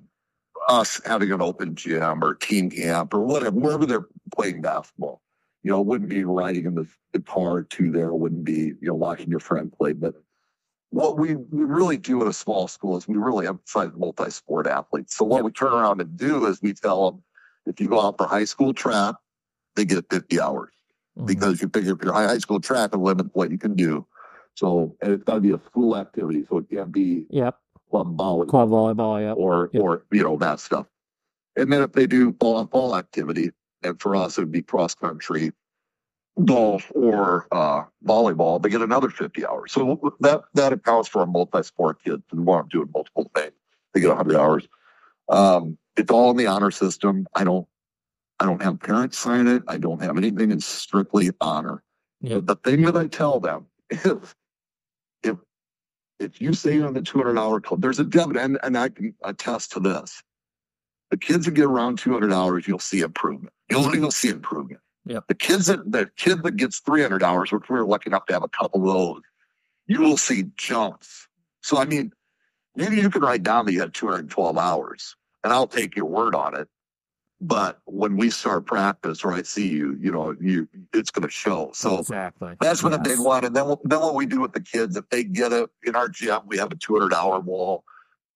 us having an open gym or team camp or whatever, wherever they're playing basketball. You know, it wouldn't be riding in the guitar too there. It wouldn't be, you know, watching your friend play. But what we, we really do at a small school is we really emphasize multi-sport athletes. So what yep. we turn around and do is we tell them, if you go out for high school track, they get fifty hours. Mm-hmm. Because you figure if you're high school track, it limits what you can do. So, and it's got to be a school activity. So it can't be yep. club volleyball, club volleyball, yeah, or yep. or you know that stuff. And then if they do ball on ball activity, and for us it would be cross country, golf, or uh, volleyball, they get another fifty hours. So that that accounts for a multi-sport kid who want to do multiple things. They get one hundred hours. Um, it's all in the honor system. I don't I don't have parents sign it. I don't have anything. It's strictly honor. Yep. But the thing that I tell them is, if if you say you're in the two hundred hour club, there's a debit, and, and I can attest to this. The kids that get around two hundred hours, you'll see improvement. You'll, you'll see improvement. Yep. The kids that the kid that gets three hundred hours, which we're lucky enough to have a couple of those, you will see jumps. So I mean, maybe you can write down that you had two hundred twelve hours, and I'll take your word on it. But when we start practice, or I see you, you know, you it's going to show. So exactly. That's been yes. a big one. And then, we'll, then what we do with the kids, if they get it in our gym, we have a two hundred hour wall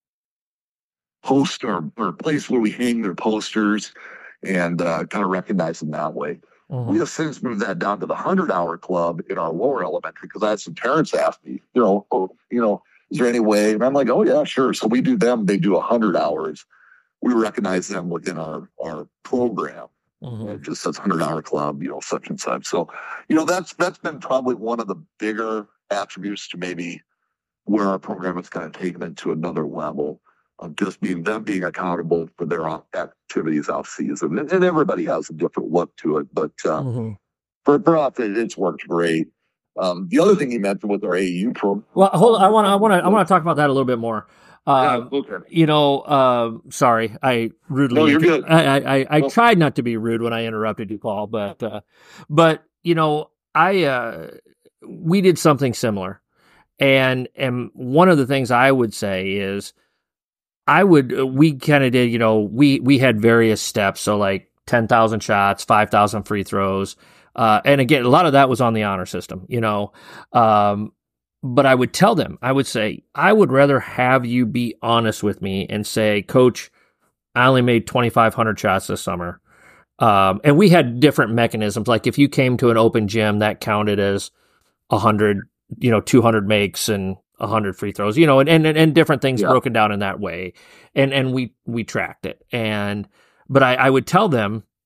poster or place where we hang their posters and uh, kind of recognize them that way. Mm-hmm. We have since moved that down to the one hundred hour club in our lower elementary, because I had some parents ask me, you know, oh, you know, is there any way? And I'm like, oh, yeah, sure. So we do them. They do one hundred hours. We recognize them within our, our program. Mm-hmm. It just says one hundred hour club, you know, such and such. So, you know, that's that's been probably one of the bigger attributes to maybe where our program has kind of taken it to another level of just being them being accountable for their activities off season. And, and everybody has a different look to it. But uh, mm-hmm. for, for us, it, it's worked great. Um, the other thing you mentioned with our A A U program. Well, hold on. I want to I want to I want to talk about that a little bit more. Um, yeah, okay. You know, uh, sorry, I rudely. No, you're good. I I, I well, tried not to be rude when I interrupted you, Paul, but uh, but you know, I uh, we did something similar, and and one of the things I would say is, I would we kind of did, you know, we we had various steps, so like ten thousand shots, five thousand free throws, uh, and again, a lot of that was on the honor system, you know. Um, But I would tell them, I would say, I would rather have you be honest with me and say, Coach, I only made twenty-five hundred shots this summer. Um, and we had different mechanisms. Like if you came to an open gym, that counted as one hundred, you know, two hundred makes and one hundred free throws, you know, and, and, and different things yeah. broken down in that way. And, and we, we tracked it. And, but I, I would tell them,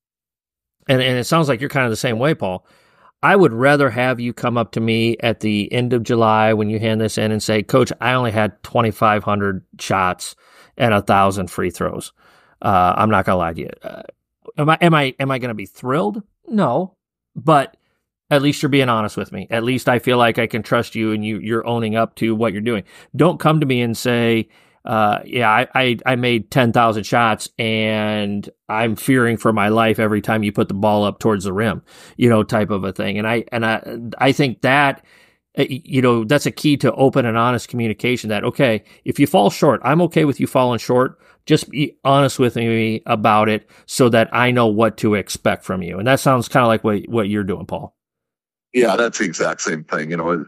and, and it sounds like you're kind of the same way, Paul. I would rather have you come up to me at the end of July when you hand this in and say, Coach, I only had twenty-five hundred shots and a thousand free throws. Uh, I'm not going to lie to you. Uh, am I, am I, am I going to be thrilled? No, but at least you're being honest with me. At least I feel like I can trust you and you, you're owning up to what you're doing. Don't come to me and say, uh, yeah, I, I, I made ten thousand shots and I'm fearing for my life every time you put the ball up towards the rim, you know, type of a thing. And I, and I, I think that, you know, that's a key to open and honest communication that, okay, if you fall short, I'm okay with you falling short. Just be honest with me about it so that I know what to expect from you. And that sounds kind of like what, what you're doing, Paul. Yeah, that's the exact same thing. You know,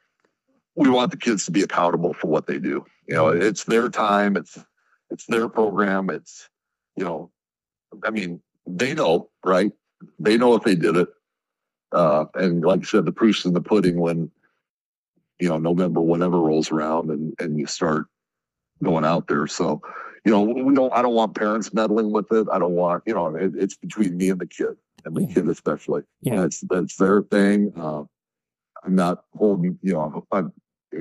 we want the kids to be accountable for what they do. You know, it's their time. It's, it's their program. It's, you know, I mean, they know, right? They know if they did it. Uh, and like I said, the proof's in the pudding when, you know, November, whatever rolls around and, and you start going out there. So, you know, we don't, I don't want parents meddling with it. I don't want, you know, it, it's between me and the kid and the kid especially. Yeah. That's, that's their thing. Uh, I'm not holding, you know, I'm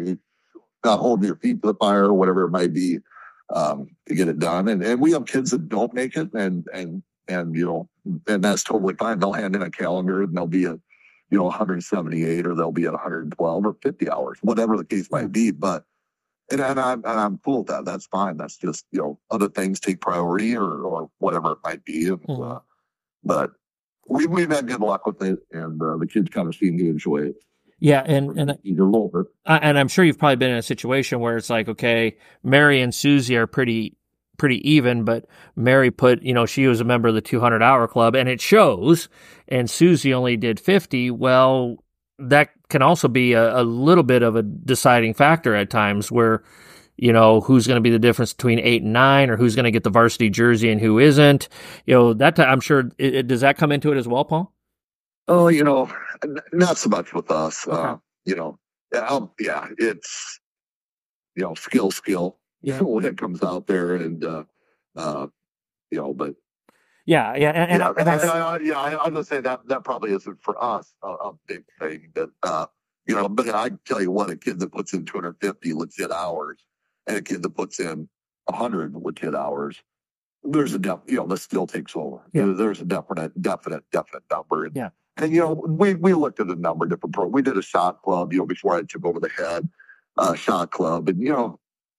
not holding your feet to the fire or whatever it might be, um, to get it done. And, and we have kids that don't make it and, and, and, you know, and that's totally fine. They'll hand in a calendar and they'll be at, you know, one hundred seventy-eight or they'll be at one hundred twelve or fifty hours, whatever the case might be. But, and, and I'm, and I'm cool with that. That's fine. That's just, you know, other things take priority or, or whatever it might be. And, mm-hmm. uh, but we, we've had good luck with it and uh, the kids kind of seem to enjoy it. Yeah, and and and I'm sure you've probably been in a situation where it's like, okay, Mary and Susie are pretty pretty even, but Mary put, you know, she was a member of the two hundred hour club, and it shows, and Susie only did fifty. Well, that can also be a, a little bit of a deciding factor at times, where, you know, who's going to be the difference between eight and nine, or who's going to get the varsity jersey and who isn't. You know, that I'm sure it, it, does that come into it as well, Paul? Oh, you know, not so much with us. Okay. Uh, you know, um, yeah, it's, you know, skill, skill yeah. when it comes out there. And, uh, uh, you know, but. Yeah, yeah. And, yeah, and, and I, I, yeah, I, I'm going to say that that probably isn't for us a, a big thing. But, uh, you know, but I tell you what, a kid that puts in two hundred fifty legit hours and a kid that puts in one hundred legit hours, there's a, def, you know, this still takes over. Yeah. There, there's a definite, definite, definite number. And, yeah. And, you know, we, we looked at a number of different programs. We did a shot club, you know, before I took over the head uh, shot club. And, you know,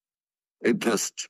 it just,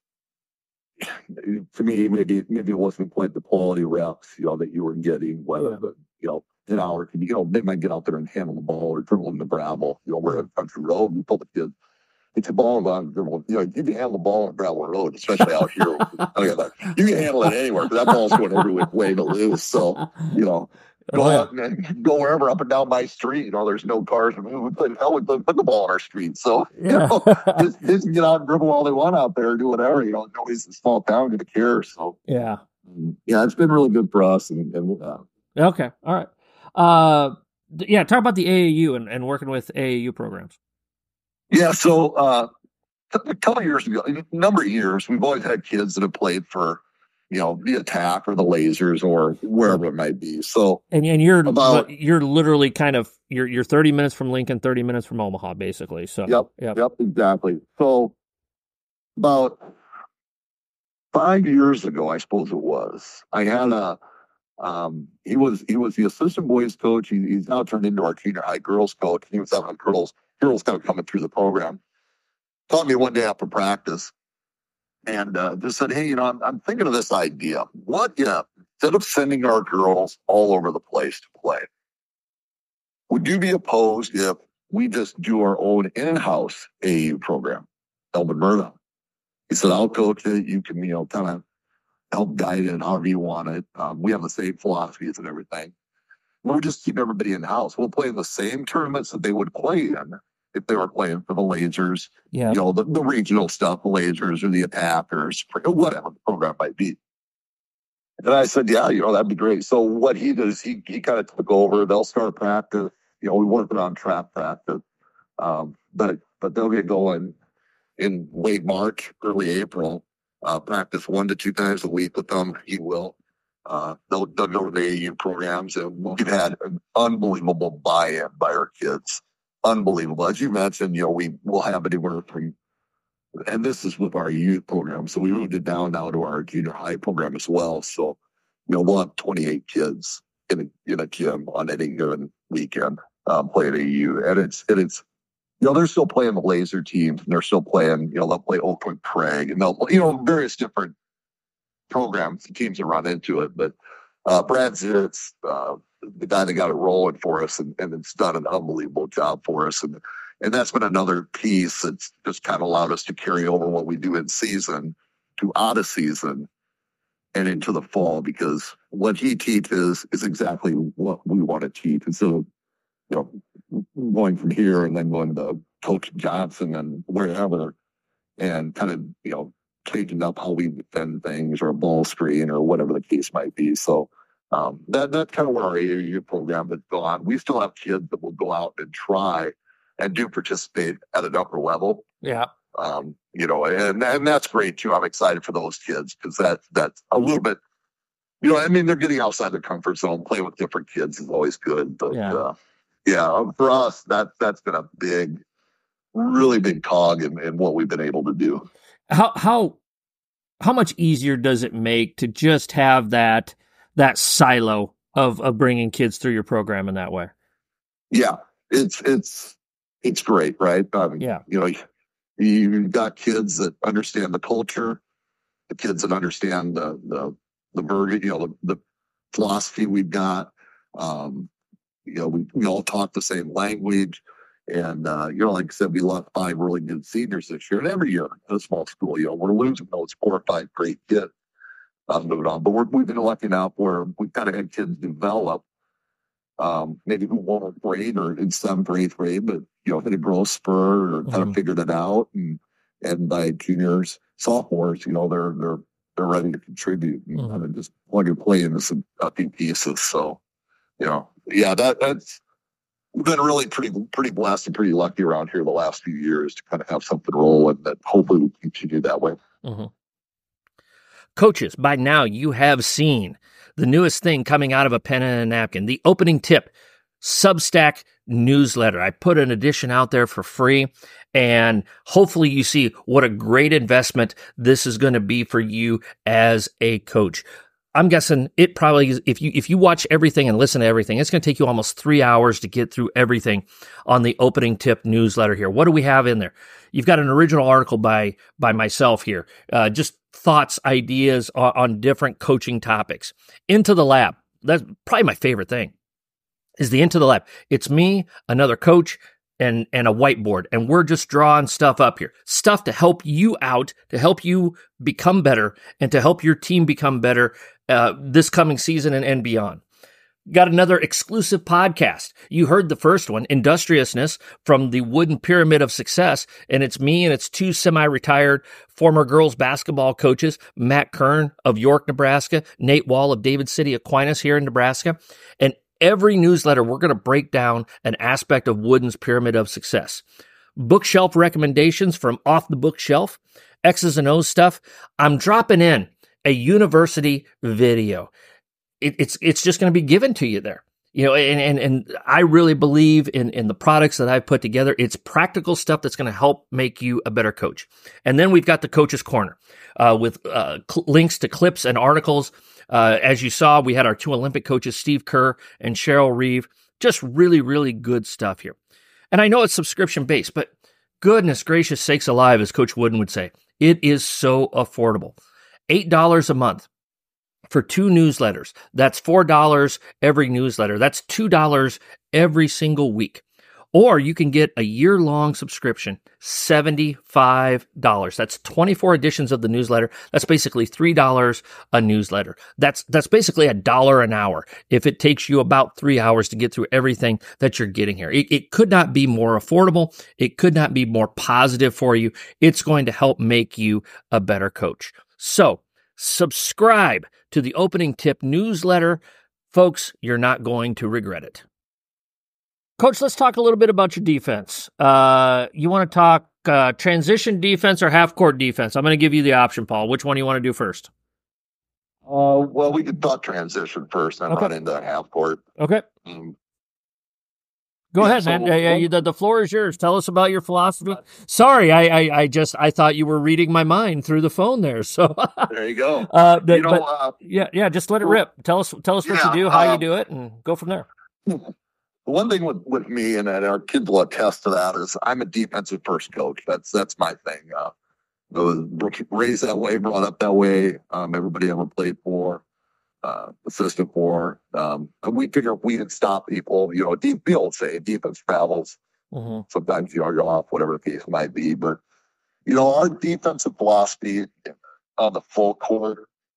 to me, maybe maybe it wasn't quite the quality reps, you know, that you were getting, whether, yeah. the, you know, an hour, you know, they might get out there and handle the ball or dribble in the gravel, you know, we're a country road. We told the kids, it's a ball on dribble. You know, you can handle the ball on gravel road, especially out here. You can handle it anywhere, but that ball's going every way to lose. So, you know, go out and go wherever up and down my street. You know, there's no cars. We put, hell, we put the ball on our street. So, you yeah. know, just, just get out and dribble all they want out there, do whatever. You know, nobody's in small town going to care. So, yeah. Yeah, it's been really good for us. And, and uh, okay. All right. Uh, yeah. Talk about the A A U and, and working with A A U programs. Yeah. So, uh, a couple of years ago, a number of years, we've always had kids that have played for, you know, the Attack or the Lasers or wherever it might be. So, and and you're about, you're literally kind of you're you're thirty minutes from Lincoln, thirty minutes from Omaha, basically. So, yep, yep, yep, exactly. So, about five years ago, I suppose it was, I had a um, he was he was the assistant boys coach. He, he's now turned into our junior high girls coach. He was out on girls girls kind of coming through the program. Taught me one day after practice. And uh, just said, hey, you know, I'm, I'm thinking of this idea. What if, instead of sending our girls all over the place to play, would you be opposed if we just do our own in-house A A U program? Elvin Murdoch. He said, I'll coach it. You can, you know, kind of help guide it however you want it. Um, we have the same philosophies and everything. We'll just keep everybody in-house. We'll play in the same tournaments that they would play in if they were playing for the Lasers, yeah. you know, the, the regional stuff, the Lasers or the Attackers, whatever the program might be. And I said, yeah, you know, that'd be great. So what he does, he he kind of took over. They'll start practice. You know, we worked on trap practice. Um, but but they'll get going in late March, early April. Uh, practice one to two times a week with them. He will. Uh, they'll, they'll go to the A U programs, and we've had an unbelievable buy-in by our kids. Unbelievable. As you mentioned, you know, we will have anywhere from, and this is with our youth program. So we moved it down now to our junior high program as well. So, you know, we'll have twenty-eight kids in a, in a gym on any given weekend um, playing A U. And it's, and it's, you know, they're still playing the laser teams, and they're still playing, you know, they'll play Oakland Craig, and they'll, you know, various different programs, teams that run into it. But uh, Brad Zitz, uh, the guy that got it rolling for us, and, and it's done an unbelievable job for us. And and that's been another piece that's just kind of allowed us to carry over what we do in season to out of season and into the fall, because what he teaches is exactly what we want to teach. And so, you know, going from here and then going to Coach Johnson and wherever, and kind of, you know, changing up how we defend things or a ball screen or whatever the case might be. So um, that that's kind of where our A U program has gone. We still have kids that will go out and try and do participate at an upper level. Yeah. Um, you know, and, and that's great too. I'm excited for those kids, because that, that's a little bit, you know, I mean, they're getting outside their comfort zone. Playing with different kids is always good. But yeah, uh, yeah for us, that, that's been a big, really big cog in, in what we've been able to do. How, how, how much easier does it make to just have that, that silo of, of bringing kids through your program in that way? Yeah, it's, it's, it's great, right? Um, yeah. You know, you've got kids that understand the culture, the kids that understand the, the, the burden, you know, the, the philosophy we've got. Um, you know, we, we all talk the same language. And, uh, you know, like I said, we lost five really good seniors this year. And every year in a small school, you know, we're losing those four or five great kids uh, moving on. But we're, we've been lucky enough where we've kind of had kids develop, um, maybe who won't grade or in seventh or eighth grade, but, you know, hit a growth spur or kind mm-hmm. of figured it out. And, and by juniors, sophomores, you know, they're, they're, they're ready to contribute and mm-hmm. kind of just plug and play into some a few pieces. So, you know, yeah, that, that's, we've been really pretty, pretty blessed and pretty lucky around here the last few years to kind of have something roll, and that hopefully we continue that way. Mm-hmm. Coaches, by now you have seen the newest thing coming out of a pen and a napkin, the Opening Tip Substack newsletter. I put an edition out there for free, and hopefully you see what a great investment this is going to be for you as a coach. I'm guessing it probably is, if you if you watch everything and listen to everything, it's going to take you almost three hours to get through everything on the Opening Tip newsletter here. What do we have in there? You've got an original article by by myself here, uh, just thoughts, ideas on, on different coaching topics. Into the Lab. That's probably my favorite thing, is the Into the Lab. It's me, another coach, and and a whiteboard, and we're just drawing stuff up here, stuff to help you out, to help you become better, and to help your team become better uh, this coming season and, and beyond. Got another exclusive podcast. You heard the first one, Industriousness, from the Wooden Pyramid of Success, and it's me and it's two semi-retired former girls basketball coaches, Matt Kern of York, Nebraska, Nate Wall of David City, Aquinas here in Nebraska, and every newsletter, we're going to break down an aspect of Wooden's Pyramid of Success. Bookshelf recommendations from Off the Bookshelf, X's and O's stuff. I'm dropping in a university video. It, it's it's just going to be given to you there. You know, and, and, and I really believe in, in the products that I've put together. It's practical stuff that's going to help make you a better coach. And then we've got the Coach's Corner uh, with uh, cl- links to clips and articles. Uh, as you saw, we had our two Olympic coaches, Steve Kerr and Cheryl Reeve. Just really, really good stuff here. And I know it's subscription-based, but goodness gracious sakes alive, as Coach Wooden would say, it is so affordable. eight dollars a month for two newsletters. That's four dollars every newsletter. That's two dollars every single week. Or you can get a year-long subscription, seventy-five dollars. That's twenty-four editions of the newsletter. That's basically three dollars a newsletter. That's that's basically a dollar an hour if it takes you about three hours to get through everything that you're getting here. It, it could not be more affordable. It could not be more positive for you. It's going to help make you a better coach. So subscribe to the Opening Tip newsletter. Folks, you're not going to regret it. Coach, let's talk a little bit about your defense. Uh, you want to talk uh, transition defense or half-court defense? I'm going to give you the option, Paul. Which one do you want to do first? Uh, well, we could talk transition first and Okay. run into half court. Okay. Um, Go yeah, ahead, so man. Yeah, yeah, one- you, the, the floor is yours. Tell us about your philosophy. Sorry, I, I, I just I thought you were reading my mind through the phone there. So there you go. uh, the, You know, but uh, yeah, yeah, just let it rip. Tell us, tell us what you yeah, do, how you um, do it, and go from there. one thing with, with me, and, and our kids will attest to that, is I'm a defensive first coach. That's that's my thing. Uh, I was raised that way, brought up that way. Um, everybody ever played for, uh, assistant for. Um, and we figure if we can stop people, you know, deep field, say defense travels. Mm-hmm. Sometimes you know you're off, whatever the case might be. But you know, our defensive philosophy on the full court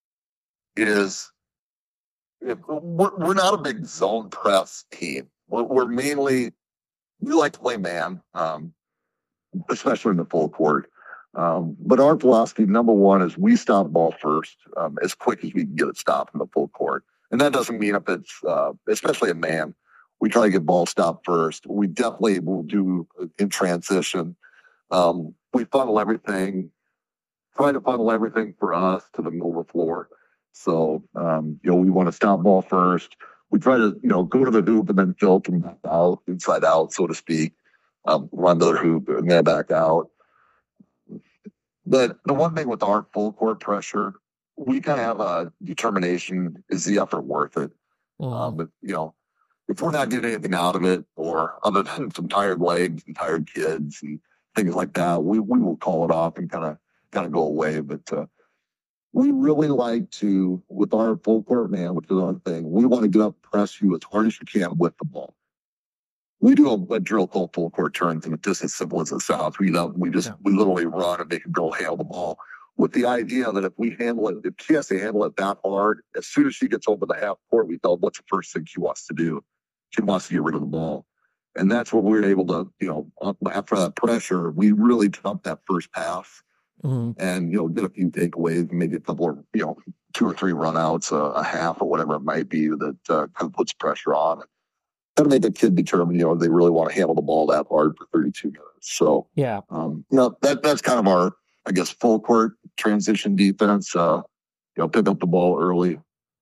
is if we're, we're not a big zone press team. We're, we're mainly we like to play man, um, especially in the full court. Um, but our philosophy, number one, is we stop ball first um, as quick as we can get it stopped in the full court. And that doesn't mean if it's, uh, especially a man, we try to get ball stopped first. We definitely will do in transition. Um, we funnel everything, try to funnel everything for us to the middle of the floor. So, um, you know, we want to stop ball first. We try to, you know, go to the hoop and then filter back out, inside out, so to speak. Um, run to the hoop and then back out. But the one thing with our full court pressure, we kind of have a determination: is the effort worth it? Mm-hmm. Um, but you know, if we're not getting anything out of it, or other than some tired legs and tired kids and things like that, we we will call it off and kind of kind of go away. But uh, we really like to, with our full court man, which is our thing, we want to get up, press you as hard as you can with the ball. We do a, a drill called full court turns, and it's just as simple as it sounds. We don't, we just, yeah. we literally run and make a girl handle the ball with the idea that if we handle it, if she has to handle it that hard, as soon as she gets over the half court, we tell her what's the first thing she wants to do. She wants to get rid of the ball. And that's what we were able to, you know, after that pressure, we really jumped that first pass mm-hmm. and, you know, did a few takeaways, maybe a couple of, you know, two or three runouts, uh, a half or whatever it might be that uh, kind of puts pressure on it. That'll make the kid determine, you know, they really want to handle the ball that hard for thirty-two minutes. So, yeah, um, you know, that that's kind of our, I guess, full court transition defense. Uh, you know, pick up the ball early,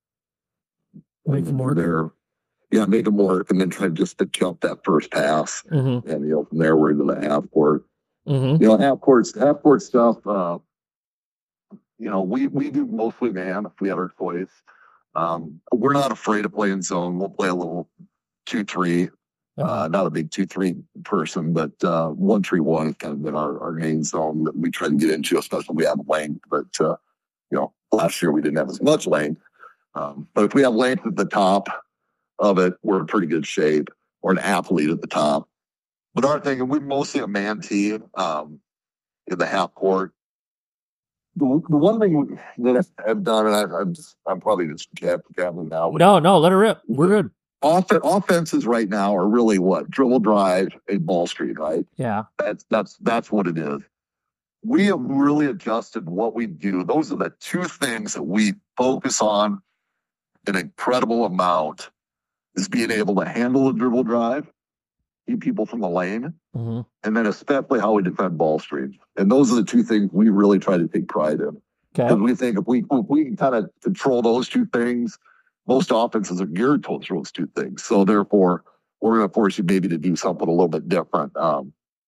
make them work there. Yeah, make them work, and then try just to jump that first pass, mm-hmm. and you know, from there we're into the half court. Mm-hmm. You know, half court, half court stuff. Uh, you know, we we do mostly man if we have our choice. Um, we're not afraid of playing zone. We'll play a little two three, uh, not a big two three person, but uh, one three one has kind of been our, our main zone that we try to get into, especially if we have length. But uh, you know, last year we didn't have as much length. Um, but if we have length at the top of it, we're in pretty good shape, or an athlete at the top. But our thing, we're mostly a man team um, in the half court. The, the one thing that I've done, and I, I'm just, I'm probably just gabbling now. No, no, let her rip. We're good. Off- offenses right now are really what? Dribble, drive, and ball screen, right? Yeah. That's that's that's what it is. We have really adjusted what we do. Those are the two things that we focus on an incredible amount, is being able to handle a dribble drive, keep people from the lane, mm-hmm. and then especially how we defend ball screens. And those are the two things we really try to take pride in. Because okay. we think if we if we can kind of control those two things, most offenses are geared towards those two things. So therefore, we're going to force you maybe to do something a little bit different. Um,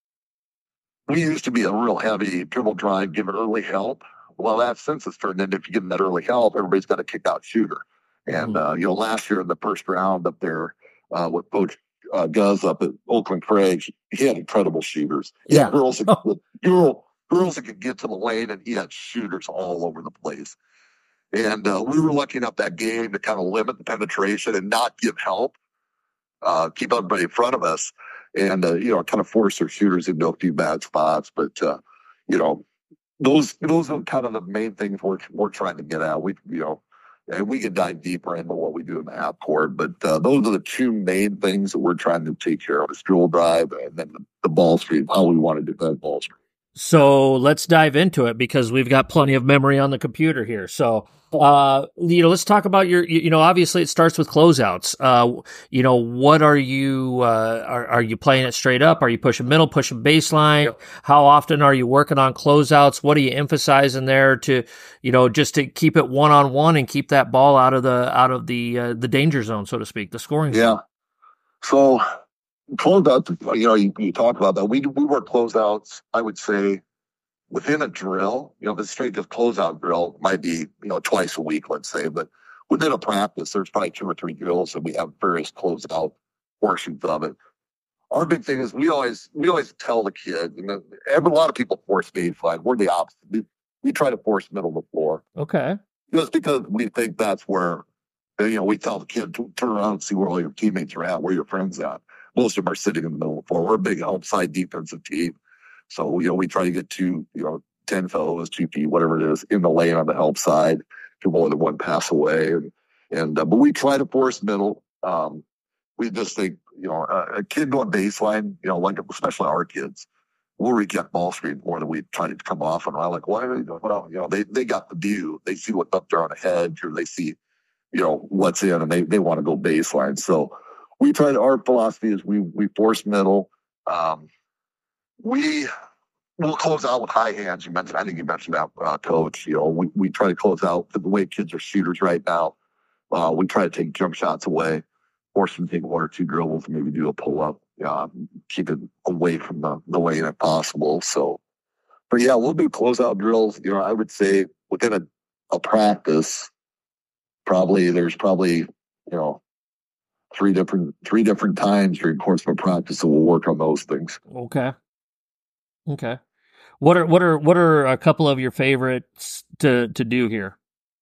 we used to be a real heavy dribble drive, give it early help. Well, that since it's turned into if you give them that early help, everybody's got a kick out shooter. And, mm-hmm. uh, you know, last year in the first round up there uh, with Coach uh, Guz up at Oakland Craig, he had incredible shooters. He yeah. had girls that, oh. girl, girls that could get to the lane, and he had shooters all over the place. And uh, we were lucky enough that game to kind of limit the penetration and not give help, uh, keep everybody in front of us, and, uh, you know, kind of force their shooters into a few bad spots. But, uh, you know, those those are kind of the main things we're, we're trying to get at. We, you know, and we can dive deeper into what we do in the half court. But uh, those are the two main things that we're trying to take care of: is dribble drive and then the, the ball screen, how we want to defend ball screen. So let's dive into it because we've got plenty of memory on the computer here. So, uh, you know, let's talk about your, you know, obviously it starts with closeouts. Uh, you know, what are you, uh, are, are you playing it straight up? Are you pushing middle, pushing baseline? Yep. How often are you working on closeouts? What are you emphasizing there to, you know, just to keep it one on one and keep that ball out of the, out of the, uh, the danger zone, so to speak, the scoring yeah. zone? So, closeouts, you know, you, you talk about that. We we work closeouts, I would say, within a drill. You know, if it's straight just closeout drill, might be, you know, twice a week, let's say. But within a practice, there's probably two or three drills and we have various closeout portions of it. Our big thing is we always we always tell the kid, you know, every, a lot of people force baseline. We're the opposite. We, we try to force middle to floor. Okay. Just because we think that's where, you know, we tell the kid to turn around and see where all your teammates are at, where your friends are at. Most of them are sitting in the middle of the floor. We're a big outside defensive team. So, you know, we try to get two, you know, ten fellows, two feet, whatever it is, in the lane on the help side to more than one pass away. And, and uh, but we try to force middle. Um, we just think, you know, a, a kid going baseline, you know, like especially our kids, we'll reject ball screen more than we try to come off. And I'm like, why are you doing? Well, you know, they, they got the view. They see what's up there on the hedge, or they see, you know, what's in, and they, they want to go baseline. So we try to, our philosophy is we, we force middle. Um, we will close out with high hands. You mentioned, I think you mentioned that, uh, Coach. You know, we, we try to close out the way kids are shooters right now. Uh, we try to take jump shots away, force them to take one or two dribbles, maybe do a pull up, uh, keep it away from the, the lane if possible. So, but yeah, we'll do closeout drills. You know, I would say within a, a practice, probably there's probably, you know, three different three different times during the course of a practice, so we'll work on those things. Okay. Okay. What are what are what are a couple of your favorites to to do here?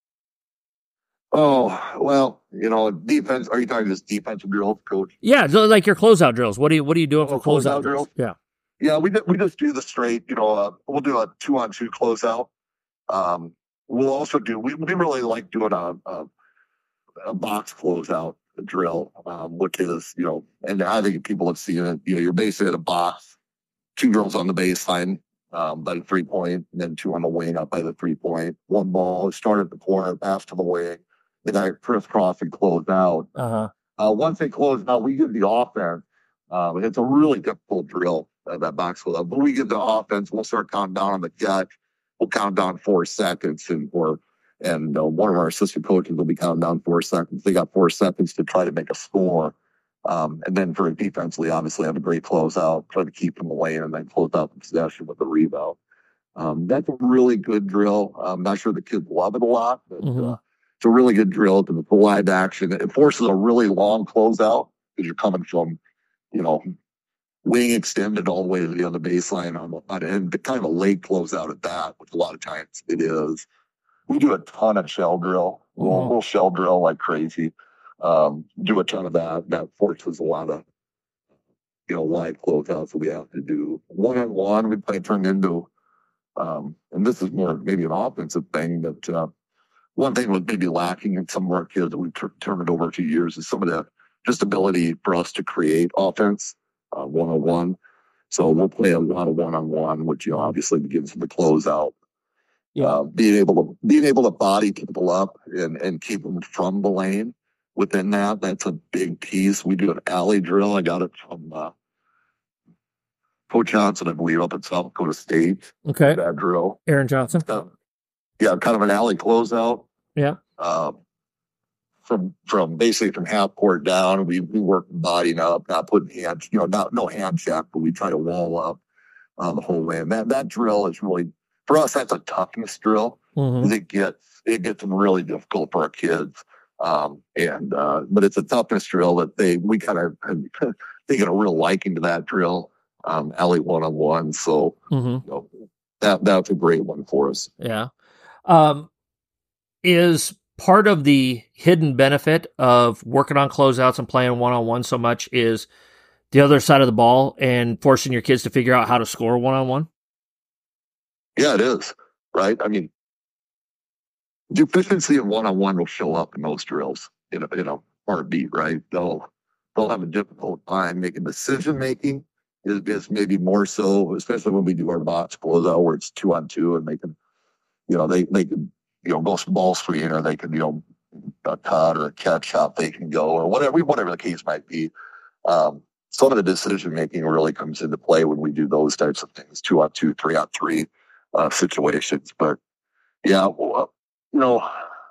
Oh, well, you know, defense. Are you talking just defensive drills, Coach? Yeah, so like your closeout drills. What do you what are you doing for oh, closeout, closeout drills? drills? Yeah. Yeah, we we just do the straight. You know, uh, we'll do a two on two closeout. Um, we'll also do. We we really like doing a a, a box closeout drill, um, which is, you know, and I think people have seen it. You know, you're basically at a box, two girls on the baseline, um, by the three point, and then two on the wing up by the three point. One ball, start at the corner, pass to the wing, then I crisscross and close out. Uh-huh. Uh, once they close out, we give the offense. Um, it's a really difficult drill, uh, that box closeout. But we give the offense, we'll start counting down on the catch. We'll count down four seconds, and or and uh, one of our assistant coaches will be counting down four seconds. They got four seconds to try to make a score. Um, and then for defensively, obviously, have a great closeout, try to keep them away, and then close out the possession with the rebound. Um, that's a really good drill. I'm not sure the kids love it a lot, but mm-hmm. uh, it's a really good drill to the live action. It forces a really long closeout because you're coming from, you know, wing extended all the way to the other baseline on, on and kind of a late closeout at that, which a lot of times it is. We do a ton of shell drill. We'll, mm-hmm. we'll shell drill like crazy. Um, do a ton of that. That forces a lot of, you know, live closeouts that we have to do. One on one, we play turned into, um, and this is more maybe an offensive thing, but uh, one thing was maybe lacking in some of our kids that we've t- turned it over two years is some of the just ability for us to create offense uh, one on one. So we'll play a lot of one on one, which, you know, obviously begins with the closeout. Yeah, uh, being able to being able to body people up and, and keep them from the lane within that. That's a big piece. We do an alley drill. I got it from uh, Coach Johnson, I believe, up at South Dakota State. Okay, that drill. Aaron Johnson. Uh, yeah, kind of an alley closeout. Yeah. Uh, from from basically from half court down, we we work bodying up, not putting hands, you know, not no hand check, but we try to wall up uh, the whole way. And that that drill is really. For us, that's a toughness drill. Mm-hmm. It gets it gets them really difficult for our kids, um, and uh, but it's a toughness drill that they we kind of taken a real liking to that drill, um, alley one on one. So mm-hmm. you know, that that's a great one for us. Yeah, um, is part of the hidden benefit of working on closeouts and playing one on one so much is the other side of the ball and forcing your kids to figure out how to score one on one. Yeah, it is, right? I mean, deficiency in one-on-one will show up in most drills in a, in a heartbeat, right? They'll they'll have a difficult time making decision-making is, is maybe more so, especially when we do our box closeout where it's two on two and they can, you know, they, they can, you know, go ball screen or they can, you know, a cut or a catch shot they can go or whatever, whatever the case might be. Um, some of the decision making really comes into play when we do those types of things, two on two, three on three uh, situations. But yeah, well, you know,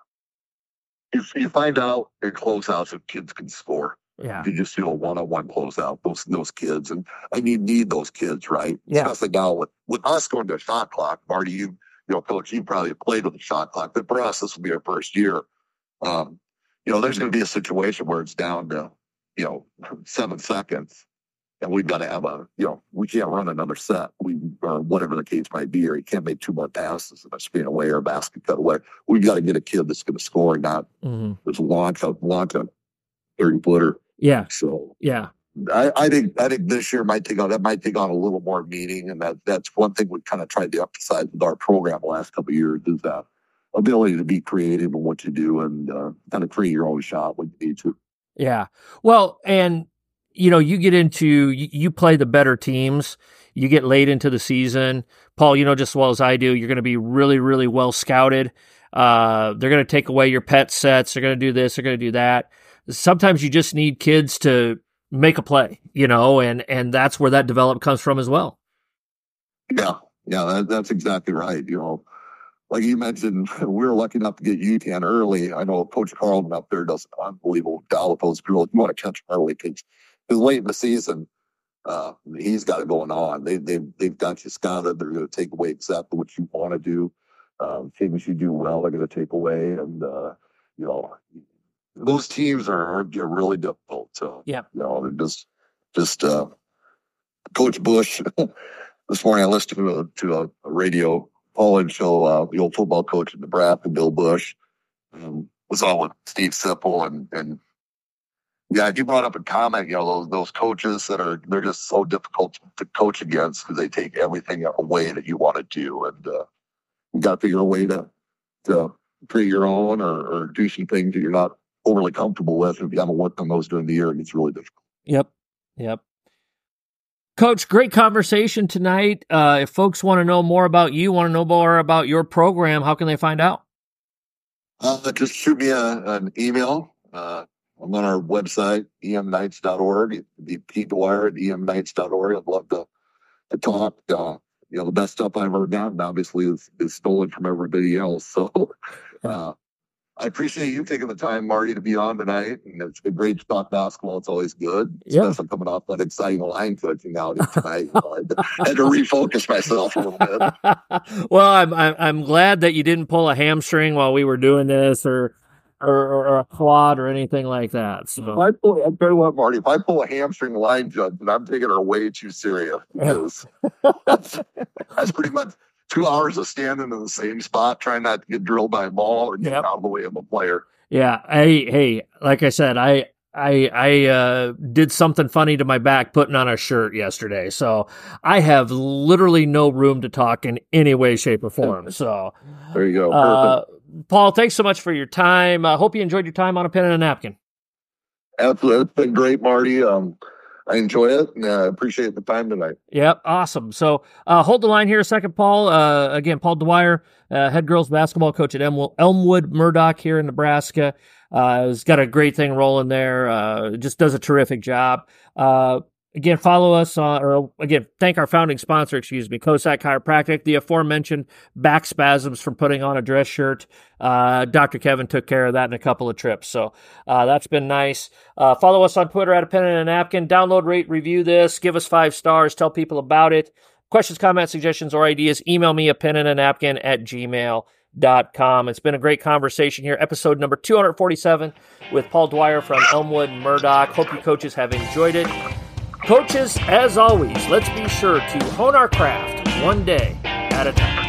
if you find out in closeouts that kids can score. Yeah. You just do a one-on-one closeout, those those kids, and and you need those kids, right? Yeah. Especially now with, with us going to a shot clock, Marty, you you know, Coach, you probably played with a shot clock, but for us, this will be our first year. Um, you know, there's going to be a situation where it's down to, you know, seven seconds, and we've got to have a, you know, we can't run another set, we or whatever the case might be, or you can't make two more passes, a screen away or a basket cut away. We've got to get a kid that's going to score, not mm-hmm. just launch a launch a thirty footer. Yeah. So yeah, I, I think I think this year might take on that might take on a little more meaning, and that that's one thing we kind of tried to emphasize with our program the last couple of years is that ability to be creative in what you do and uh, kind of create your own shot when you need to. Yeah. Well, and you know, you get into you, you play the better teams. You get late into the season, Paul. You know just as well as I do, you're going to be really, really well scouted. Uh, they're going to take away your pet sets. They're going to do this. They're going to do that. Sometimes you just need kids to make a play, you know, and, and that's where that development comes from as well. Yeah, yeah, that, that's exactly right. You know, like you mentioned, we were lucky enough to get U T N early. I know Coach Carlton up there does an unbelievable job with those girls. You want to catch them early because late in the season, uh, he's got it going on. They, they, they've got you scouted. They're going to take away exactly what you want to do. Um, things you do well, they're going to take away. And, uh, you know, those teams are, are really difficult. So, yeah, you know, they're just, just, uh, Coach Bush. This morning I listened to a, to a, a radio call-in show, uh, the old football coach in Nebraska, Bill Bush, um, was on with Steve Sipple. And, and yeah, you brought up a comment, you know, those, those coaches that are, they're just so difficult to coach against because they take everything away that you want to do. And, uh, you got to figure a way to, to create your own or, or do some things that you're not overly comfortable with. If you haven't worked on those during the year, it gets really difficult. Yep. Yep. Coach, great conversation tonight. Uh, if folks want to know more about you, want to know more about your program, how can they find out? Uh, just shoot me a, an email. Uh, I'm on our website, e m knights dot org. It'd be Pete Dwyer at e m knights dot org. I'd love to, to talk. Uh, you know, the best stuff I've ever gotten, obviously, is, is stolen from everybody else. So, uh, I appreciate you taking the time, Marty, to be on tonight. And it's been great to talk basketball. It's always good, yeah. especially coming off that exciting line coaching out tonight. You know, I had, to, I had to refocus myself a little bit. Well, I'm, I'm I'm glad that you didn't pull a hamstring while we were doing this, or or, or a quad or anything like that. So if I pull, I'll tell you what, Marty, if I pull a hamstring line judge, then I'm taking her way too serious because that's, that's pretty much two hours of standing in the same spot, trying not to get drilled by a ball or get yep. out of the way of a player. Yeah. Hey, hey, like I said, I, I, I, uh, did something funny to my back putting on a shirt yesterday. So I have literally no room to talk in any way, shape or form. So there you go. Uh, Paul, thanks so much for your time. I uh, hope you enjoyed your time on A Pen and a Napkin. Absolutely. It's been great, Marty. Um, I enjoy it, and I uh, appreciate the time tonight. Yep, awesome. So uh, hold the line here a second, Paul. Uh, again, Paul Dwyer, uh, head girls basketball coach at Elmwood Murdoch here in Nebraska. Uh, has got a great thing rolling there. Uh, just does a terrific job. Uh, again, follow us on, or again, thank our founding sponsor, excuse me, Cossack Chiropractic, the aforementioned back spasms from putting on a dress shirt. Uh, Doctor Kevin took care of that in a couple of trips. So, uh, that's been nice. Uh, follow us on Twitter at A Pen and a Napkin. Download, rate, review this. Give us five stars. Tell people about it. Questions, comments, suggestions, or ideas, email me a pen and a napkin at gmail dot com. It's been a great conversation here. Episode number two forty-seven with Paul Dwyer from Elmwood Murdoch. Hope you coaches have enjoyed it. Coaches, as always, let's be sure to hone our craft one day at a time.